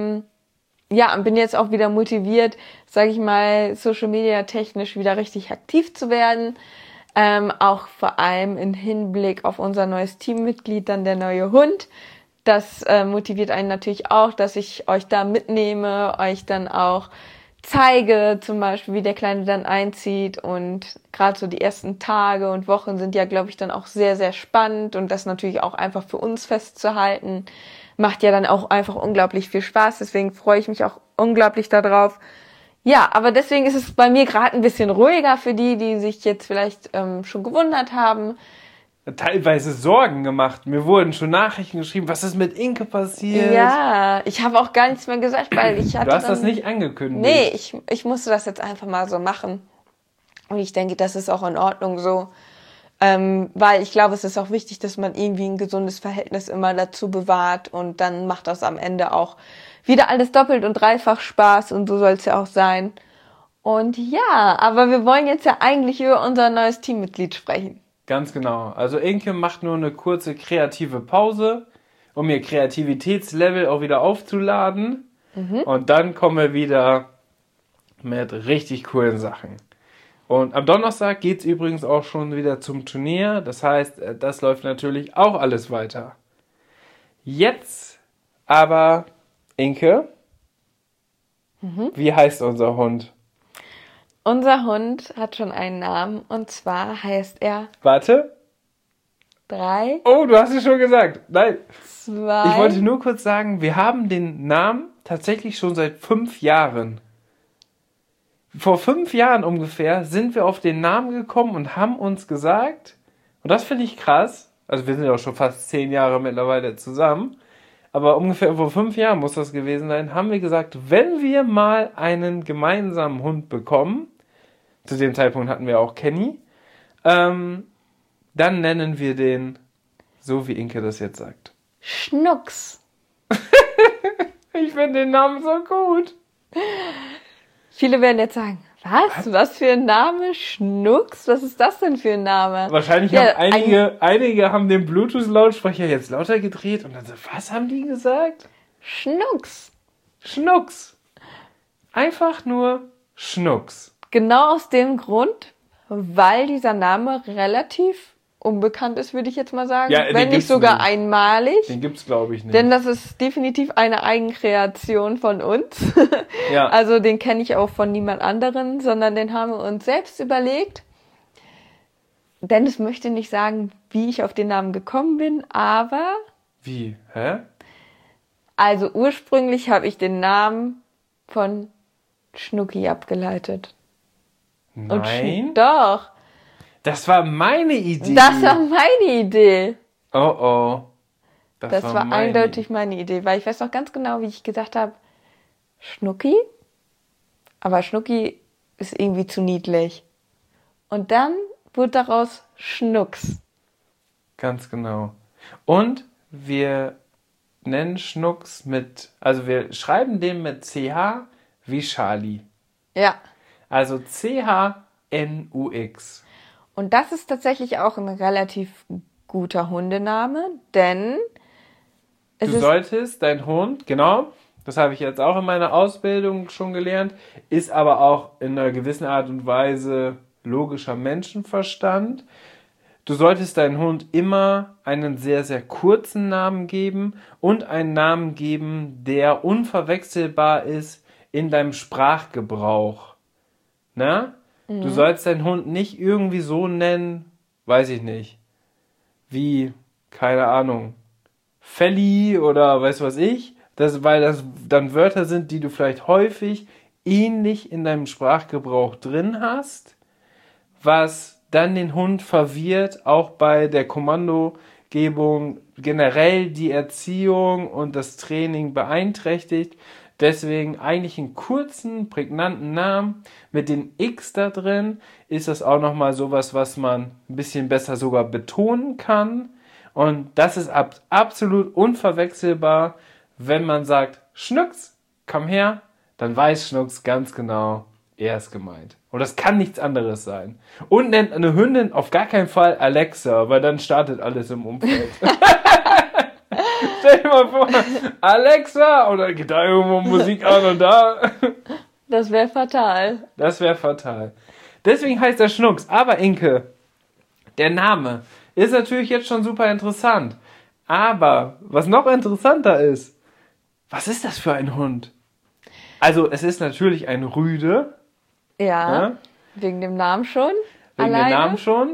und bin jetzt auch wieder motiviert, sage ich mal, Social Media technisch wieder richtig aktiv zu werden. Auch vor allem im Hinblick auf unser neues Teammitglied, dann der neue Hund. Das motiviert einen natürlich auch, dass ich euch da mitnehme, euch dann auch zeige, zum Beispiel, wie der Kleine dann einzieht. Und gerade so die ersten Tage und Wochen sind ja, glaube ich, dann auch sehr, sehr spannend. Und das natürlich auch einfach für uns festzuhalten, macht ja dann auch einfach unglaublich viel Spaß. Deswegen freue ich mich auch unglaublich darauf. Ja, aber deswegen ist es bei mir gerade ein bisschen ruhiger für die, die sich jetzt vielleicht schon gewundert haben. Teilweise Sorgen gemacht. Mir wurden schon Nachrichten geschrieben, was ist mit Inke passiert? Ja, ich habe auch gar nichts mehr gesagt, weil ich hatte Du hast das nicht angekündigt. Nee, ich musste das jetzt einfach mal so machen. Und ich denke, das ist auch in Ordnung so. Weil ich glaube, es ist auch wichtig, dass man irgendwie ein gesundes Verhältnis immer dazu bewahrt und dann macht das am Ende auch wieder alles doppelt und dreifach Spaß und so soll es ja auch sein. Und ja, aber wir wollen jetzt ja eigentlich über unser neues Teammitglied sprechen. Ganz genau. Also Inke macht nur eine kurze kreative Pause, um ihr Kreativitätslevel auch wieder aufzuladen. Und dann kommen wir wieder mit richtig coolen Sachen. Und am Donnerstag geht's übrigens auch schon wieder zum Turnier. Das heißt, das läuft natürlich auch alles weiter. Jetzt aber, Inke, wie heißt unser Hund? Unser Hund hat schon einen Namen und zwar heißt er... Warte. 3. Oh, du hast es schon gesagt. Nein. 2. Ich wollte nur kurz sagen, wir haben den Namen tatsächlich schon seit 5 Jahren. Vor 5 Jahren ungefähr sind wir auf den Namen gekommen und haben uns gesagt, und das finde ich krass, also wir sind ja auch schon fast 10 Jahre mittlerweile zusammen, aber ungefähr vor 5 Jahren muss das gewesen sein, haben wir gesagt, wenn wir mal einen gemeinsamen Hund bekommen, zu dem Zeitpunkt hatten wir auch Kenny, dann nennen wir den, so wie Inke das jetzt sagt. Schnucks. Ich finde den Namen so gut. Viele werden jetzt sagen, was für ein Name? Schnucks? Was ist das denn für ein Name? Wahrscheinlich haben einige haben den Bluetooth-Lautsprecher jetzt lauter gedreht und dann so, was haben die gesagt? Schnucks. Schnucks. Einfach nur Schnucks. Genau aus dem Grund, weil dieser Name relativ unbekannt ist, würde ich jetzt mal sagen. Ja, den wenn nicht gibt's sogar nicht. einmalig. Den gibt's, glaube ich, nicht. Denn das ist definitiv eine Eigenkreation von uns. Ja. Also den kenne ich auch von niemand anderen, sondern den haben wir uns selbst überlegt. Dennis möchte nicht sagen, wie ich auf den Namen gekommen bin, aber... Wie? Hä? Also ursprünglich habe ich den Namen von Schnucki abgeleitet. Nein? Doch, Das war meine Idee. das war meine Idee. Oh oh. Das war meine eindeutig meine Idee, weil ich weiß noch ganz genau, wie ich gesagt habe, Schnucki, aber Schnucki ist irgendwie zu niedlich. Und dann wurde daraus Schnucks. Ganz genau. Und wir nennen Schnucks also wir schreiben den mit CH wie Charlie. Ja, Also CHNUX. und das ist tatsächlich auch ein relativ guter Hundename, denn es Du ist solltest dein Hund, genau, das habe ich jetzt auch in meiner Ausbildung schon gelernt, ist aber auch in einer gewissen Art und Weise logischer Menschenverstand. Du solltest deinem Hund immer einen sehr, sehr kurzen Namen geben und einen Namen geben, der unverwechselbar ist in deinem Sprachgebrauch. Na? Du sollst deinen Hund nicht irgendwie so nennen, weiß ich nicht, wie, keine Ahnung, Felli oder weiß was ich, weil das dann Wörter sind, die du vielleicht häufig ähnlich in deinem Sprachgebrauch drin hast, was dann den Hund verwirrt, auch bei der Kommandogebung generell die Erziehung und das Training beeinträchtigt. Deswegen eigentlich einen kurzen, prägnanten Namen mit den X da drin ist das auch nochmal sowas, was man ein bisschen besser sogar betonen kann. Und das ist absolut unverwechselbar, wenn man sagt, Schnucks, komm her, dann weiß Schnucks ganz genau, er ist gemeint. Und das kann nichts anderes sein. Und nennt eine Hündin auf gar keinen Fall Alexa, weil dann startet alles im Umfeld. Stell dir mal vor, Alexa, oder geht da irgendwo Musik an und da. Das wäre fatal. Das wäre fatal. Deswegen heißt er Schnucks. Aber Inke, der Name ist natürlich jetzt schon super interessant. Aber was noch interessanter ist, was ist das für ein Hund? Also es ist natürlich ein Rüde. Ja, wegen dem Namen schon. Wegen dem Namen schon.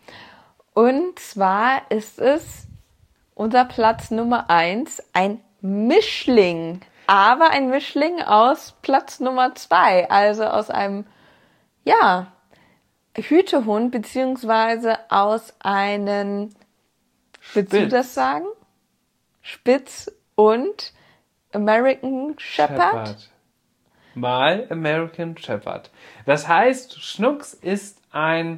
Und zwar ist es unser Platz Nummer 1, ein Mischling. Aber ein Mischling aus Platz Nummer 2, also aus einem, ja, Hütehund, beziehungsweise aus einem, willst du das sagen? Spitz und American Shepherd. Mal American Shepherd. Das heißt, Schnucks ist ein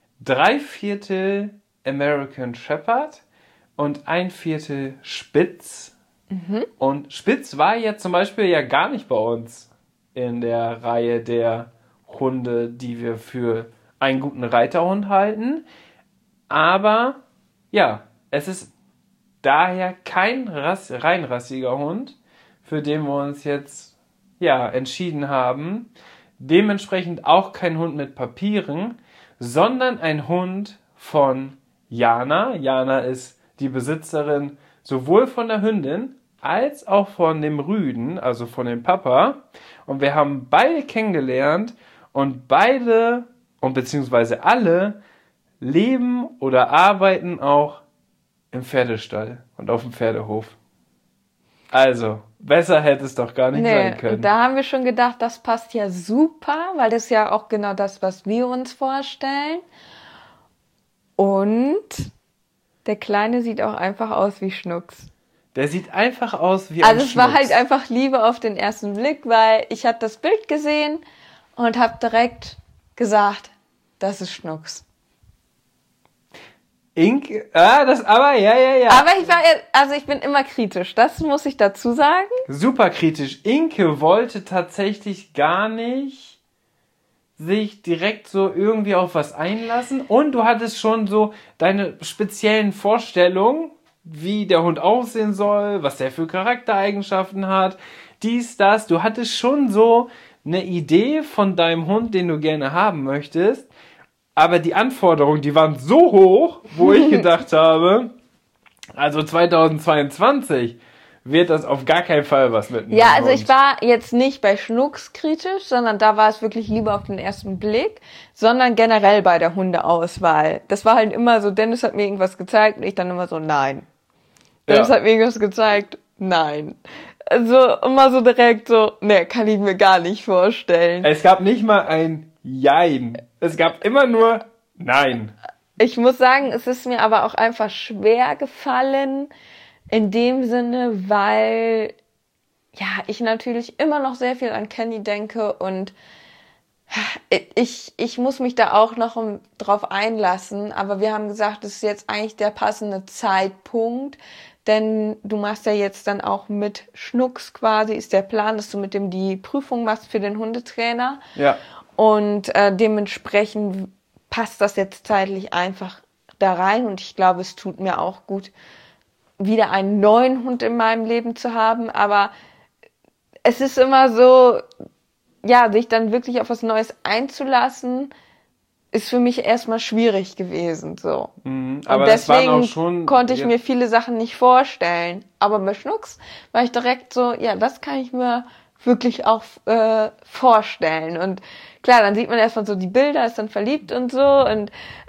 3/4 American Shepherd und 1/4 Spitz. Und Spitz war jetzt zum Beispiel ja gar nicht bei uns in der Reihe der Hunde, die wir für einen guten Reiterhund halten. Aber ja, es ist daher kein reinrassiger Hund, für den wir uns jetzt entschieden haben. Dementsprechend auch kein Hund mit Papieren, sondern ein Hund von Jana. Jana ist die Besitzerin sowohl von der Hündin als auch von dem Rüden, also von dem Papa. Und wir haben beide kennengelernt und beide und beziehungsweise alle leben oder arbeiten auch im Pferdestall und auf dem Pferdehof. Also, besser hätte es doch gar nicht sein können. Da haben wir schon gedacht, das passt ja super, weil das ist ja auch genau das, was wir uns vorstellen. Und der Kleine sieht auch einfach aus wie Schnucks. Der sieht einfach aus wie ein Also es war Schnucks. halt einfach Liebe auf den ersten Blick, weil ich habe das Bild gesehen und habe direkt gesagt, das ist Schnucks. Aber ja. Aber ich bin immer kritisch, das muss ich dazu sagen. Super kritisch. Inke wollte tatsächlich gar nicht sich direkt so irgendwie auf was einlassen. Und du hattest schon so deine speziellen Vorstellungen, wie der Hund aussehen soll, was der für Charaktereigenschaften hat, dies, das. Du hattest schon so eine Idee von deinem Hund, den du gerne haben möchtest. Aber die Anforderungen, die waren so hoch, wo ich gedacht habe, also 2022 wird das auf gar keinen Fall was mit einem Ja, also Hund. ich war jetzt nicht bei Schnucks kritisch, sondern da war es wirklich lieber auf den ersten Blick, sondern generell bei der Hundeauswahl. Das war halt immer so, Dennis hat mir irgendwas gezeigt und ich dann immer so, nein. Dennis hat mir irgendwas gezeigt, nein. Also immer so direkt so, ne, kann ich mir gar nicht vorstellen. Es gab nicht mal ein Jein. Es gab immer nur Nein. Ich muss sagen, es ist mir aber auch einfach schwer gefallen, in dem Sinne, weil ja, ich natürlich immer noch sehr viel an Kenny denke und ich muss mich da auch noch drauf einlassen, aber wir haben gesagt, das ist jetzt eigentlich der passende Zeitpunkt, denn du machst ja jetzt dann auch mit Schnucks quasi, ist der Plan, dass du mit dem die Prüfung machst für den Hundetrainer. Ja. Und dementsprechend passt das jetzt zeitlich einfach da rein und ich glaube, es tut mir auch gut, wieder einen neuen Hund in meinem Leben zu haben, aber es ist immer so, ja, sich dann wirklich auf was Neues einzulassen, ist für mich erstmal schwierig gewesen, so. Aber und das waren auch deswegen schon konnte ich mir viele Sachen nicht vorstellen. Aber bei Schnucks war ich direkt so, ja, das kann ich mir wirklich auch vorstellen. Und klar, dann sieht man erstmal so die Bilder, ist dann verliebt und so. Und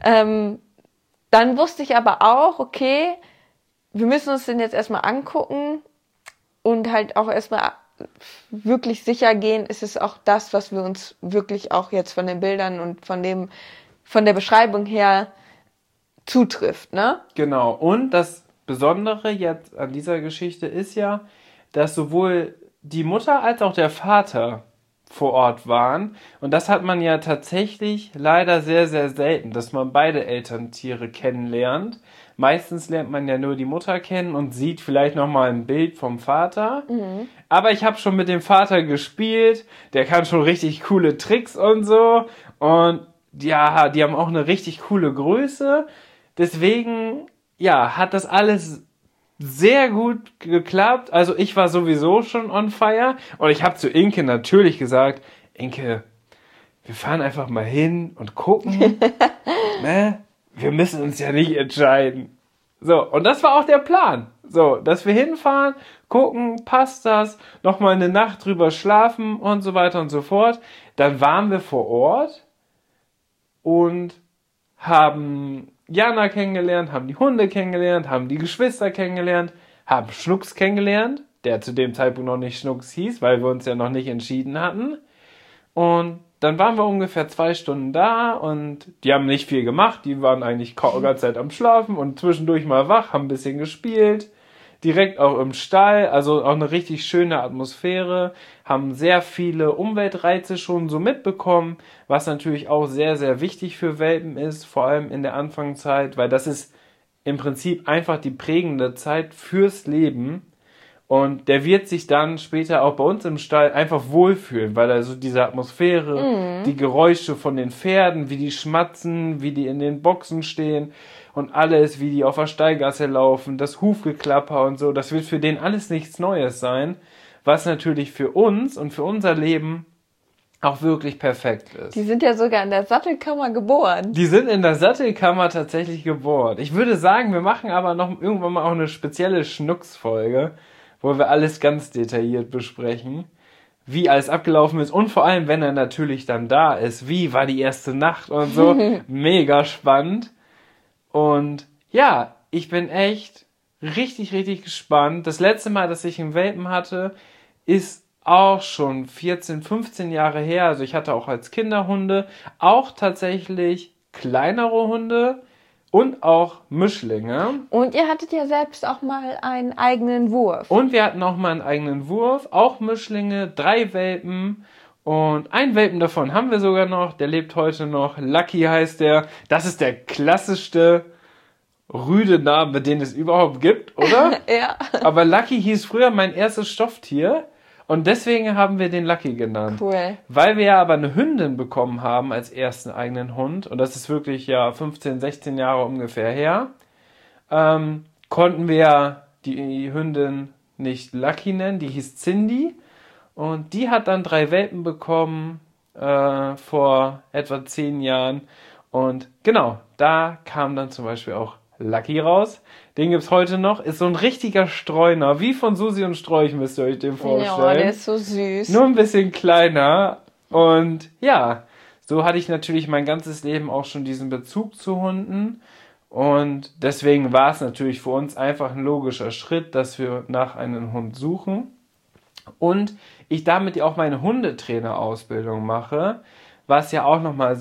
dann wusste ich aber auch, okay, wir müssen uns den jetzt erstmal angucken und halt auch erstmal wirklich sicher gehen, ist es auch das, was wir uns wirklich auch jetzt von den Bildern und von der Beschreibung her zutrifft, ne? Genau. Und das Besondere jetzt an dieser Geschichte ist ja, dass sowohl die Mutter als auch der Vater vor Ort waren. Und das hat man ja tatsächlich leider sehr, sehr selten, dass man beide Elterntiere kennenlernt. Meistens lernt man ja nur die Mutter kennen und sieht vielleicht nochmal ein Bild vom Vater. Aber ich habe schon mit dem Vater gespielt. Der kann schon richtig coole Tricks und so. Und ja, die haben auch eine richtig coole Größe. Deswegen, ja, hat das alles sehr gut geklappt. Also ich war sowieso schon on fire. Und ich habe zu Inke natürlich gesagt, Inke, wir fahren einfach mal hin und gucken. Ne? Wir müssen uns ja nicht entscheiden. So, und das war auch der Plan. So, dass wir hinfahren, gucken, passt das, nochmal eine Nacht drüber schlafen und so weiter und so fort. Dann waren wir vor Ort und haben Jana kennengelernt, haben die Hunde kennengelernt, haben die Geschwister kennengelernt, haben Schnucks kennengelernt, der zu dem Zeitpunkt noch nicht Schnucks hieß, weil wir uns ja noch nicht entschieden hatten. Und dann waren wir ungefähr 2 Stunden da und die haben nicht viel gemacht, die waren eigentlich die ganze Zeit am Schlafen und zwischendurch mal wach, haben ein bisschen gespielt, direkt auch im Stall, also auch eine richtig schöne Atmosphäre, haben sehr viele Umweltreize schon so mitbekommen, was natürlich auch sehr, sehr wichtig für Welpen ist, vor allem in der Anfangszeit, weil das ist im Prinzip einfach die prägende Zeit fürs Leben. Und der wird sich dann später auch bei uns im Stall einfach wohlfühlen, weil er so diese Atmosphäre, die Geräusche von den Pferden, wie die schmatzen, wie die in den Boxen stehen und alles, wie die auf der Stallgasse laufen, das Hufgeklapper und so, das wird für den alles nichts Neues sein, was natürlich für uns und für unser Leben auch wirklich perfekt ist. Die sind ja sogar in der Sattelkammer geboren. Die sind in der Sattelkammer tatsächlich geboren. Ich würde sagen, wir machen aber noch irgendwann mal auch eine spezielle Schnucks-Folge, wo wir alles ganz detailliert besprechen, wie alles abgelaufen ist und vor allem, wenn er natürlich dann da ist, wie war die erste Nacht und so. Mega spannend. Und ja, ich bin echt richtig, richtig gespannt. Das letzte Mal, dass ich einen Welpen hatte, ist auch schon 14, 15 Jahre her. Also ich hatte auch als Kinderhunde auch tatsächlich kleinere Hunde und auch Mischlinge. Und ihr hattet ja selbst auch mal einen eigenen Wurf. Und wir hatten auch mal einen eigenen Wurf, auch Mischlinge, 3 Welpen. Und einen Welpen davon haben wir sogar noch, der lebt heute noch. Lucky heißt der. Das ist der klassischste Rüdename, den es überhaupt gibt, oder? Ja. Aber Lucky hieß früher mein erstes Stofftier. Und deswegen haben wir den Lucky genannt. Cool. Weil wir ja aber eine Hündin bekommen haben als ersten eigenen Hund, und das ist wirklich ja 15, 16 Jahre ungefähr her, konnten wir die Hündin nicht Lucky nennen, die hieß Cindy. Und die hat dann 3 Welpen bekommen vor etwa 10 Jahren. Und genau, da kam dann zum Beispiel auch Lucky raus. Den gibt's heute noch. Ist so ein richtiger Streuner, wie von Susi und Strolch, müsst ihr euch den vorstellen. Ja, der ist so süß. Nur ein bisschen kleiner. Und ja, so hatte ich natürlich mein ganzes Leben auch schon diesen Bezug zu Hunden. Und deswegen war es natürlich für uns einfach ein logischer Schritt, dass wir nach einem Hund suchen. Und ich damit ja auch meine Hundetrainerausbildung mache, was ja auch nochmal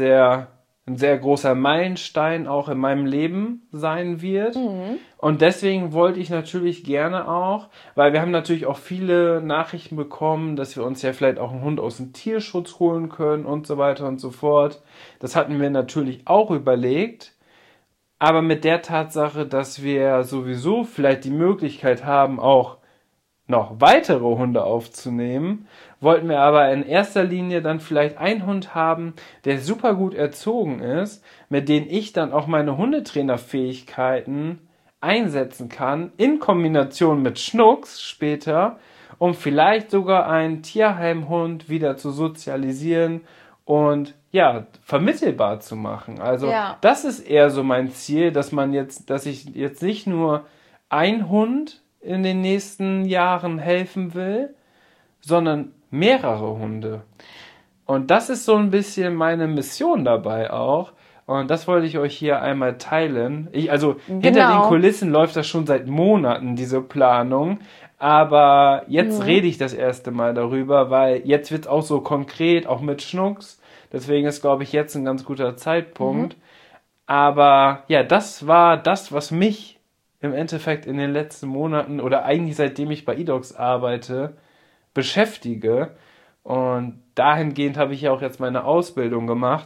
ein sehr großer Meilenstein auch in meinem Leben sein wird. Und deswegen wollte ich natürlich gerne auch, weil wir haben natürlich auch viele Nachrichten bekommen, dass wir uns ja vielleicht auch einen Hund aus dem Tierschutz holen können und so weiter und so fort. Das hatten wir natürlich auch überlegt. Aber mit der Tatsache, dass wir sowieso vielleicht die Möglichkeit haben, auch noch weitere Hunde aufzunehmen, wollten wir aber in erster Linie dann vielleicht einen Hund haben, der super gut erzogen ist, mit dem ich dann auch meine Hundetrainerfähigkeiten einsetzen kann, in Kombination mit Schnucks später, um vielleicht sogar einen Tierheimhund wieder zu sozialisieren und ja, vermittelbar zu machen. Also das ist eher so mein Ziel, dass ich jetzt nicht nur ein Hund in den nächsten Jahren helfen will, sondern mehrere Hunde. Und das ist so ein bisschen meine Mission dabei auch. Und das wollte ich euch hier einmal teilen. Hinter den Kulissen läuft das schon seit Monaten, diese Planung. Aber jetzt rede ich das erste Mal darüber, weil jetzt wird es auch so konkret, auch mit Schnucks. Deswegen ist, glaube ich, jetzt ein ganz guter Zeitpunkt. Aber ja, das war das, was mich im Endeffekt in den letzten Monaten oder eigentlich seitdem ich bei eDogs arbeite, beschäftige. Und dahingehend habe ich ja auch jetzt meine Ausbildung gemacht.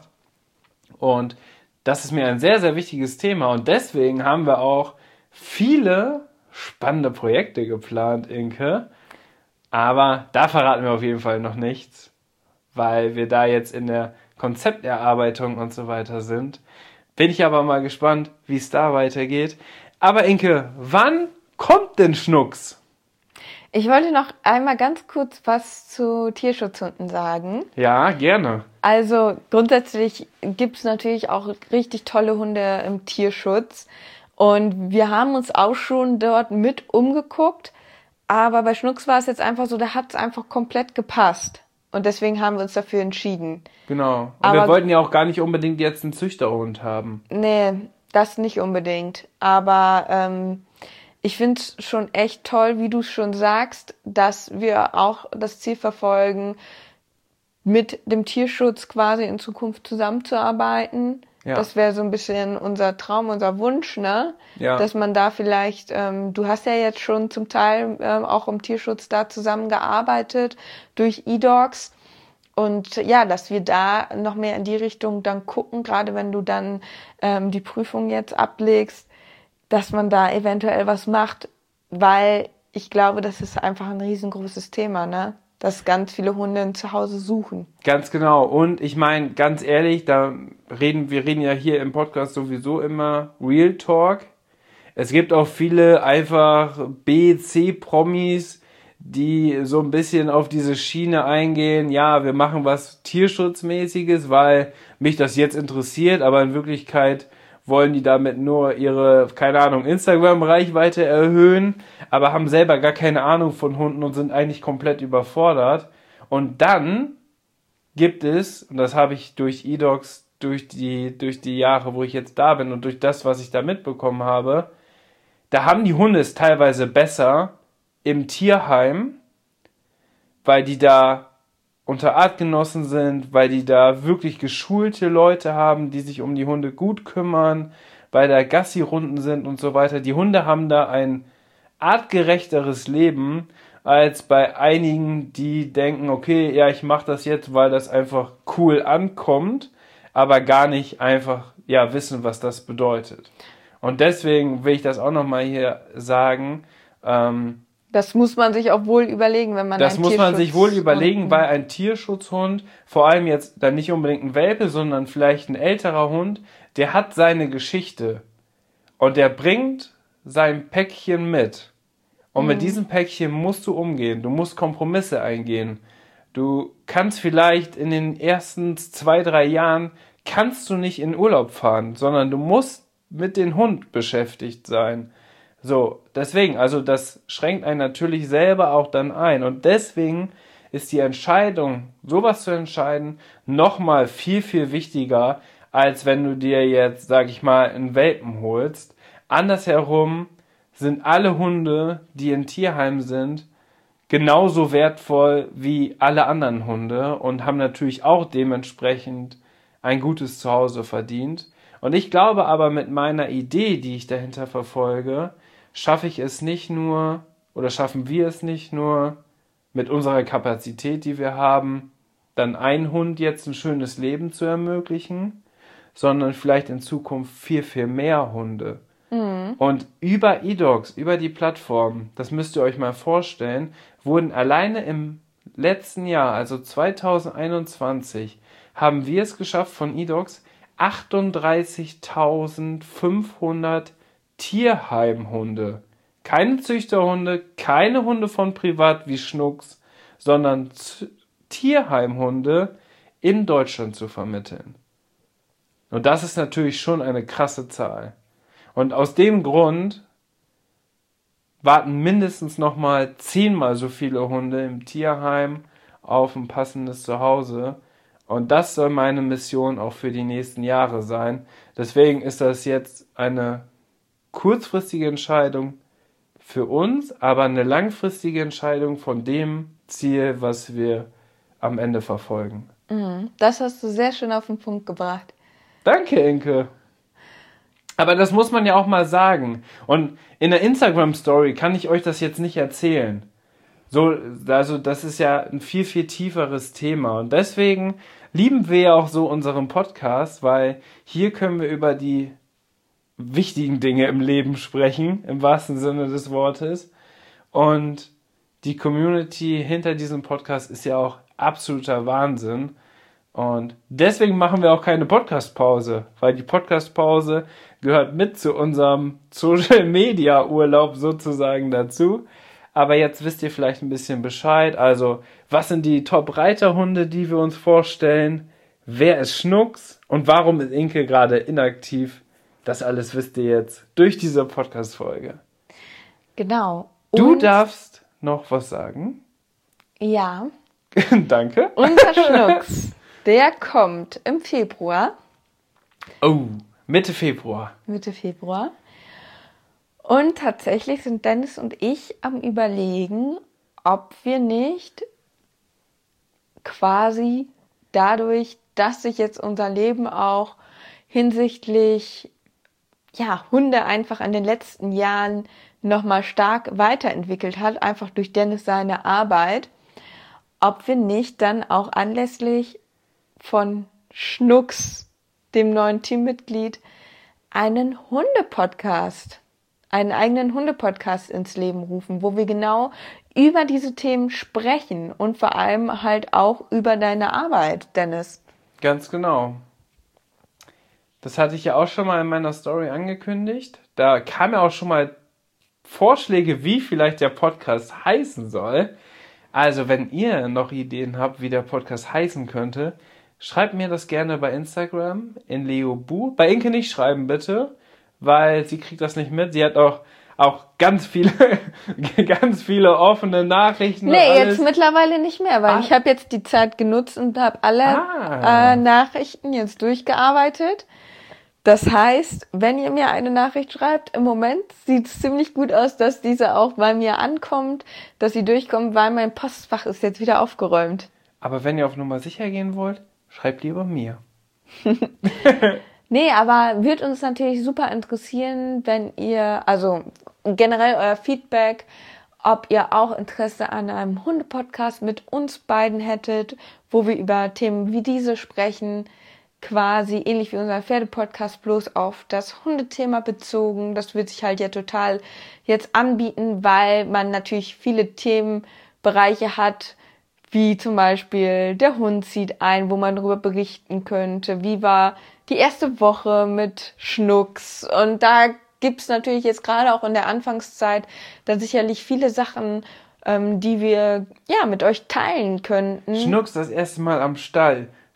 Und das ist mir ein sehr, sehr wichtiges Thema. Und deswegen haben wir auch viele spannende Projekte geplant, Inke. Aber da verraten wir auf jeden Fall noch nichts, weil wir da jetzt in der Konzepterarbeitung und so weiter sind. Bin ich aber mal gespannt, wie es da weitergeht. Aber Inke, wann kommt denn Schnucks? Ich wollte noch einmal ganz kurz was zu Tierschutzhunden sagen. Ja, gerne. Also grundsätzlich gibt es natürlich auch richtig tolle Hunde im Tierschutz. Und wir haben uns auch schon dort mit umgeguckt. Aber bei Schnucks war es jetzt einfach so, da hat es einfach komplett gepasst. Und deswegen haben wir uns dafür entschieden. Genau. Und wir wollten ja auch gar nicht unbedingt jetzt einen Züchterhund haben. Nee, das nicht unbedingt. Aber ich finde es schon echt toll, wie du schon sagst, dass wir auch das Ziel verfolgen, mit dem Tierschutz quasi in Zukunft zusammenzuarbeiten. Ja. Das wäre so ein bisschen unser Traum, unser Wunsch, ne? Ja. Dass man da vielleicht, du hast ja jetzt schon zum Teil auch im Tierschutz da zusammengearbeitet durch eDogs. Und ja, dass wir da noch mehr in die Richtung dann gucken, gerade wenn du dann die Prüfung jetzt ablegst, dass man da eventuell was macht, weil ich glaube, das ist einfach ein riesengroßes Thema, ne? Dass ganz viele Hunde ein Zuhause suchen. Ganz genau. Und ich meine, ganz ehrlich, wir reden ja hier im Podcast sowieso immer Real Talk. Es gibt auch viele einfach B-C-Promis, die so ein bisschen auf diese Schiene eingehen. Ja, wir machen was Tierschutzmäßiges, weil mich das jetzt interessiert, aber in Wirklichkeit wollen die damit nur ihre, keine Ahnung, Instagram-Reichweite erhöhen, aber haben selber gar keine Ahnung von Hunden und sind eigentlich komplett überfordert. Und dann gibt es, und das habe ich durch eDogs, durch die Jahre, wo ich jetzt da bin und durch das, was ich da mitbekommen habe, da haben die Hunde es teilweise besser im Tierheim, weil die da unter Artgenossen sind, weil die da wirklich geschulte Leute haben, die sich um die Hunde gut kümmern, weil da Gassi-Runden sind und so weiter. Die Hunde haben da ein artgerechteres Leben als bei einigen, die denken, okay, ja, ich mache das jetzt, weil das einfach cool ankommt, aber gar nicht einfach wissen, was das bedeutet. Und deswegen will ich das auch nochmal hier sagen. Das muss man sich auch wohl überlegen, wenn man Das muss man sich wohl überlegen, weil ein Tierschutzhund, vor allem jetzt dann nicht unbedingt ein Welpe, sondern vielleicht ein älterer Hund, der hat seine Geschichte und der bringt sein Päckchen mit. Und mit diesem Päckchen musst du umgehen, du musst Kompromisse eingehen. Du kannst vielleicht in den ersten 2-3 Jahren kannst du nicht in Urlaub fahren, sondern du musst mit dem Hund beschäftigt sein. So, deswegen, also das schränkt einen natürlich selber auch dann ein. Und deswegen ist die Entscheidung, sowas zu entscheiden, nochmal viel, viel wichtiger, als wenn du dir jetzt, sag ich mal, einen Welpen holst. Andersherum sind alle Hunde, die in Tierheimen sind, genauso wertvoll wie alle anderen Hunde und haben natürlich auch dementsprechend ein gutes Zuhause verdient. Und ich glaube aber, mit meiner Idee, die ich dahinter verfolge, schaffen wir es nicht nur mit unserer Kapazität, die wir haben, dann einen Hund jetzt ein schönes Leben zu ermöglichen, sondern vielleicht in Zukunft viel, viel mehr Hunde. Und über eDogs, über die Plattform, das müsst ihr euch mal vorstellen, wurden alleine im letzten Jahr, also 2021, haben wir es geschafft, von eDogs 38.500 Tierheimhunde. Keine Züchterhunde, keine Hunde von privat wie Schnucks, sondern Tierheimhunde in Deutschland zu vermitteln. Und das ist natürlich schon eine krasse Zahl. Und aus dem Grund warten mindestens nochmal 10-mal so viele Hunde im Tierheim auf ein passendes Zuhause. Und das soll meine Mission auch für die nächsten Jahre sein. Deswegen ist das jetzt eine kurzfristige Entscheidung für uns, aber eine langfristige Entscheidung von dem Ziel, was wir am Ende verfolgen. Das hast du sehr schön auf den Punkt gebracht. Danke, Inke. Aber das muss man ja auch mal sagen. Und in der Instagram-Story kann ich euch das jetzt nicht erzählen. Also das ist ja ein viel, viel tieferes Thema. Und deswegen lieben wir ja auch so unseren Podcast, weil hier können wir über die wichtigen Dinge im Leben sprechen, im wahrsten Sinne des Wortes. Und die Community hinter diesem Podcast ist ja auch absoluter Wahnsinn. Und deswegen machen wir auch keine Podcast-Pause, weil die Podcast-Pause gehört mit zu unserem Social-Media-Urlaub sozusagen dazu. Aber jetzt wisst ihr vielleicht ein bisschen Bescheid. Also, was sind die Top-Reiterhunde, die wir uns vorstellen? Wer ist Schnucks? Und warum ist Inke gerade inaktiv? Das alles wisst ihr jetzt durch diese Podcast-Folge. Genau. Du darfst noch was sagen. Ja. Danke. Unser Schnucks, der kommt im Februar. Oh, Mitte Februar. Mitte Februar. Und tatsächlich sind Dennis und ich am Überlegen, ob wir nicht quasi dadurch, dass sich jetzt unser Leben auch hinsichtlich Hunde einfach in den letzten Jahren nochmal stark weiterentwickelt hat, einfach durch Dennis seine Arbeit, ob wir nicht dann auch anlässlich von Schnucks, dem neuen Teammitglied, einen eigenen Hunde-Podcast ins Leben rufen, wo wir genau über diese Themen sprechen und vor allem halt auch über deine Arbeit, Dennis. Ganz genau. Das hatte ich ja auch schon mal in meiner Story angekündigt. Da kamen ja auch schon mal Vorschläge, wie vielleicht der Podcast heißen soll. Also, wenn ihr noch Ideen habt, wie der Podcast heißen könnte, schreibt mir das gerne bei Instagram in Leobu. Bei Inke nicht schreiben, bitte, weil sie kriegt das nicht mit. Sie hat auch ganz viele offene Nachrichten. Nee, jetzt mittlerweile nicht mehr, weil ich habe jetzt die Zeit genutzt und habe alle Nachrichten jetzt durchgearbeitet. Das heißt, wenn ihr mir eine Nachricht schreibt, im Moment sieht es ziemlich gut aus, dass diese auch bei mir ankommt, dass sie durchkommt, weil mein Postfach ist jetzt wieder aufgeräumt. Aber wenn ihr auf Nummer sicher gehen wollt, schreibt lieber mir. Nee, aber wird uns natürlich super interessieren, wenn ihr, also generell euer Feedback, ob ihr auch Interesse an einem Hunde-Podcast mit uns beiden hättet, wo wir über Themen wie diese sprechen, quasi ähnlich wie unser Pferde-Podcast, bloß auf das Hundethema bezogen. Das wird sich halt ja total jetzt anbieten, weil man natürlich viele Themenbereiche hat, wie zum Beispiel der Hund zieht ein, wo man darüber berichten könnte, wie war die erste Woche mit Schnucks. Und da gibt's natürlich jetzt gerade auch in der Anfangszeit dann sicherlich viele Sachen, die wir mit euch teilen könnten. Schnucks das erste Mal am Stall.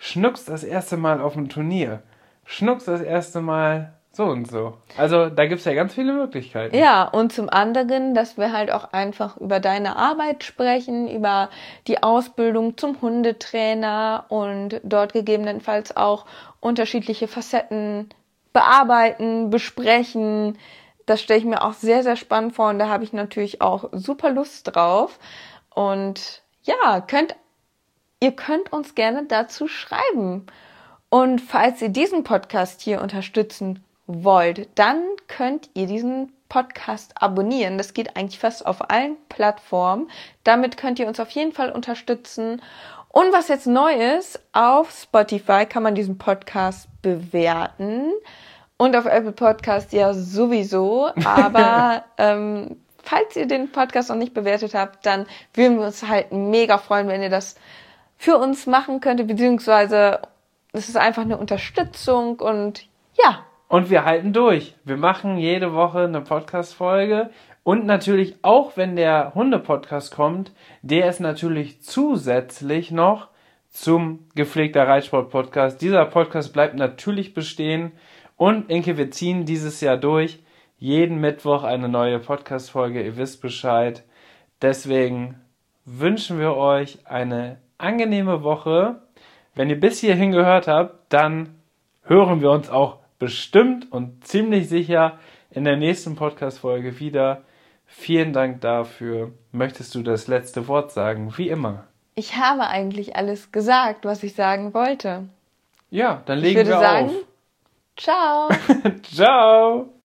Schnucks das erste Mal auf dem Turnier. Schnucks das erste Mal so und so. Also da gibt es ja ganz viele Möglichkeiten. Ja, und zum anderen, dass wir halt auch einfach über deine Arbeit sprechen, über die Ausbildung zum Hundetrainer und dort gegebenenfalls auch unterschiedliche Facetten bearbeiten, besprechen. Das stelle ich mir auch sehr, sehr spannend vor und da habe ich natürlich auch super Lust drauf. Und ja, ihr könnt uns gerne dazu schreiben. Und falls ihr diesen Podcast hier unterstützen wollt, dann könnt ihr diesen Podcast abonnieren. Das geht eigentlich fast auf allen Plattformen. Damit könnt ihr uns auf jeden Fall unterstützen. Und was jetzt neu ist, auf Spotify kann man diesen Podcast bewerten. Und auf Apple Podcast ja sowieso. Aber falls ihr den Podcast noch nicht bewertet habt, dann würden wir uns halt mega freuen, wenn ihr das für uns machen könntet. Beziehungsweise es ist einfach eine Unterstützung und ja. Und wir halten durch. Wir machen jede Woche eine Podcast-Folge. Und natürlich, auch wenn der Hunde-Podcast kommt, der ist natürlich zusätzlich noch zum gepflegter Reitsport-Podcast. Dieser Podcast bleibt natürlich bestehen. Und Inke, wir ziehen dieses Jahr durch. Jeden Mittwoch eine neue Podcast-Folge. Ihr wisst Bescheid. Deswegen wünschen wir euch eine angenehme Woche. Wenn ihr bis hierhin gehört habt, dann hören wir uns auch bestimmt und ziemlich sicher in der nächsten Podcast-Folge wieder. Vielen Dank dafür. Möchtest du das letzte Wort sagen? Wie immer. Ich habe eigentlich alles gesagt, was ich sagen wollte. Ja, dann legen wir auf. Ciao. Ciao.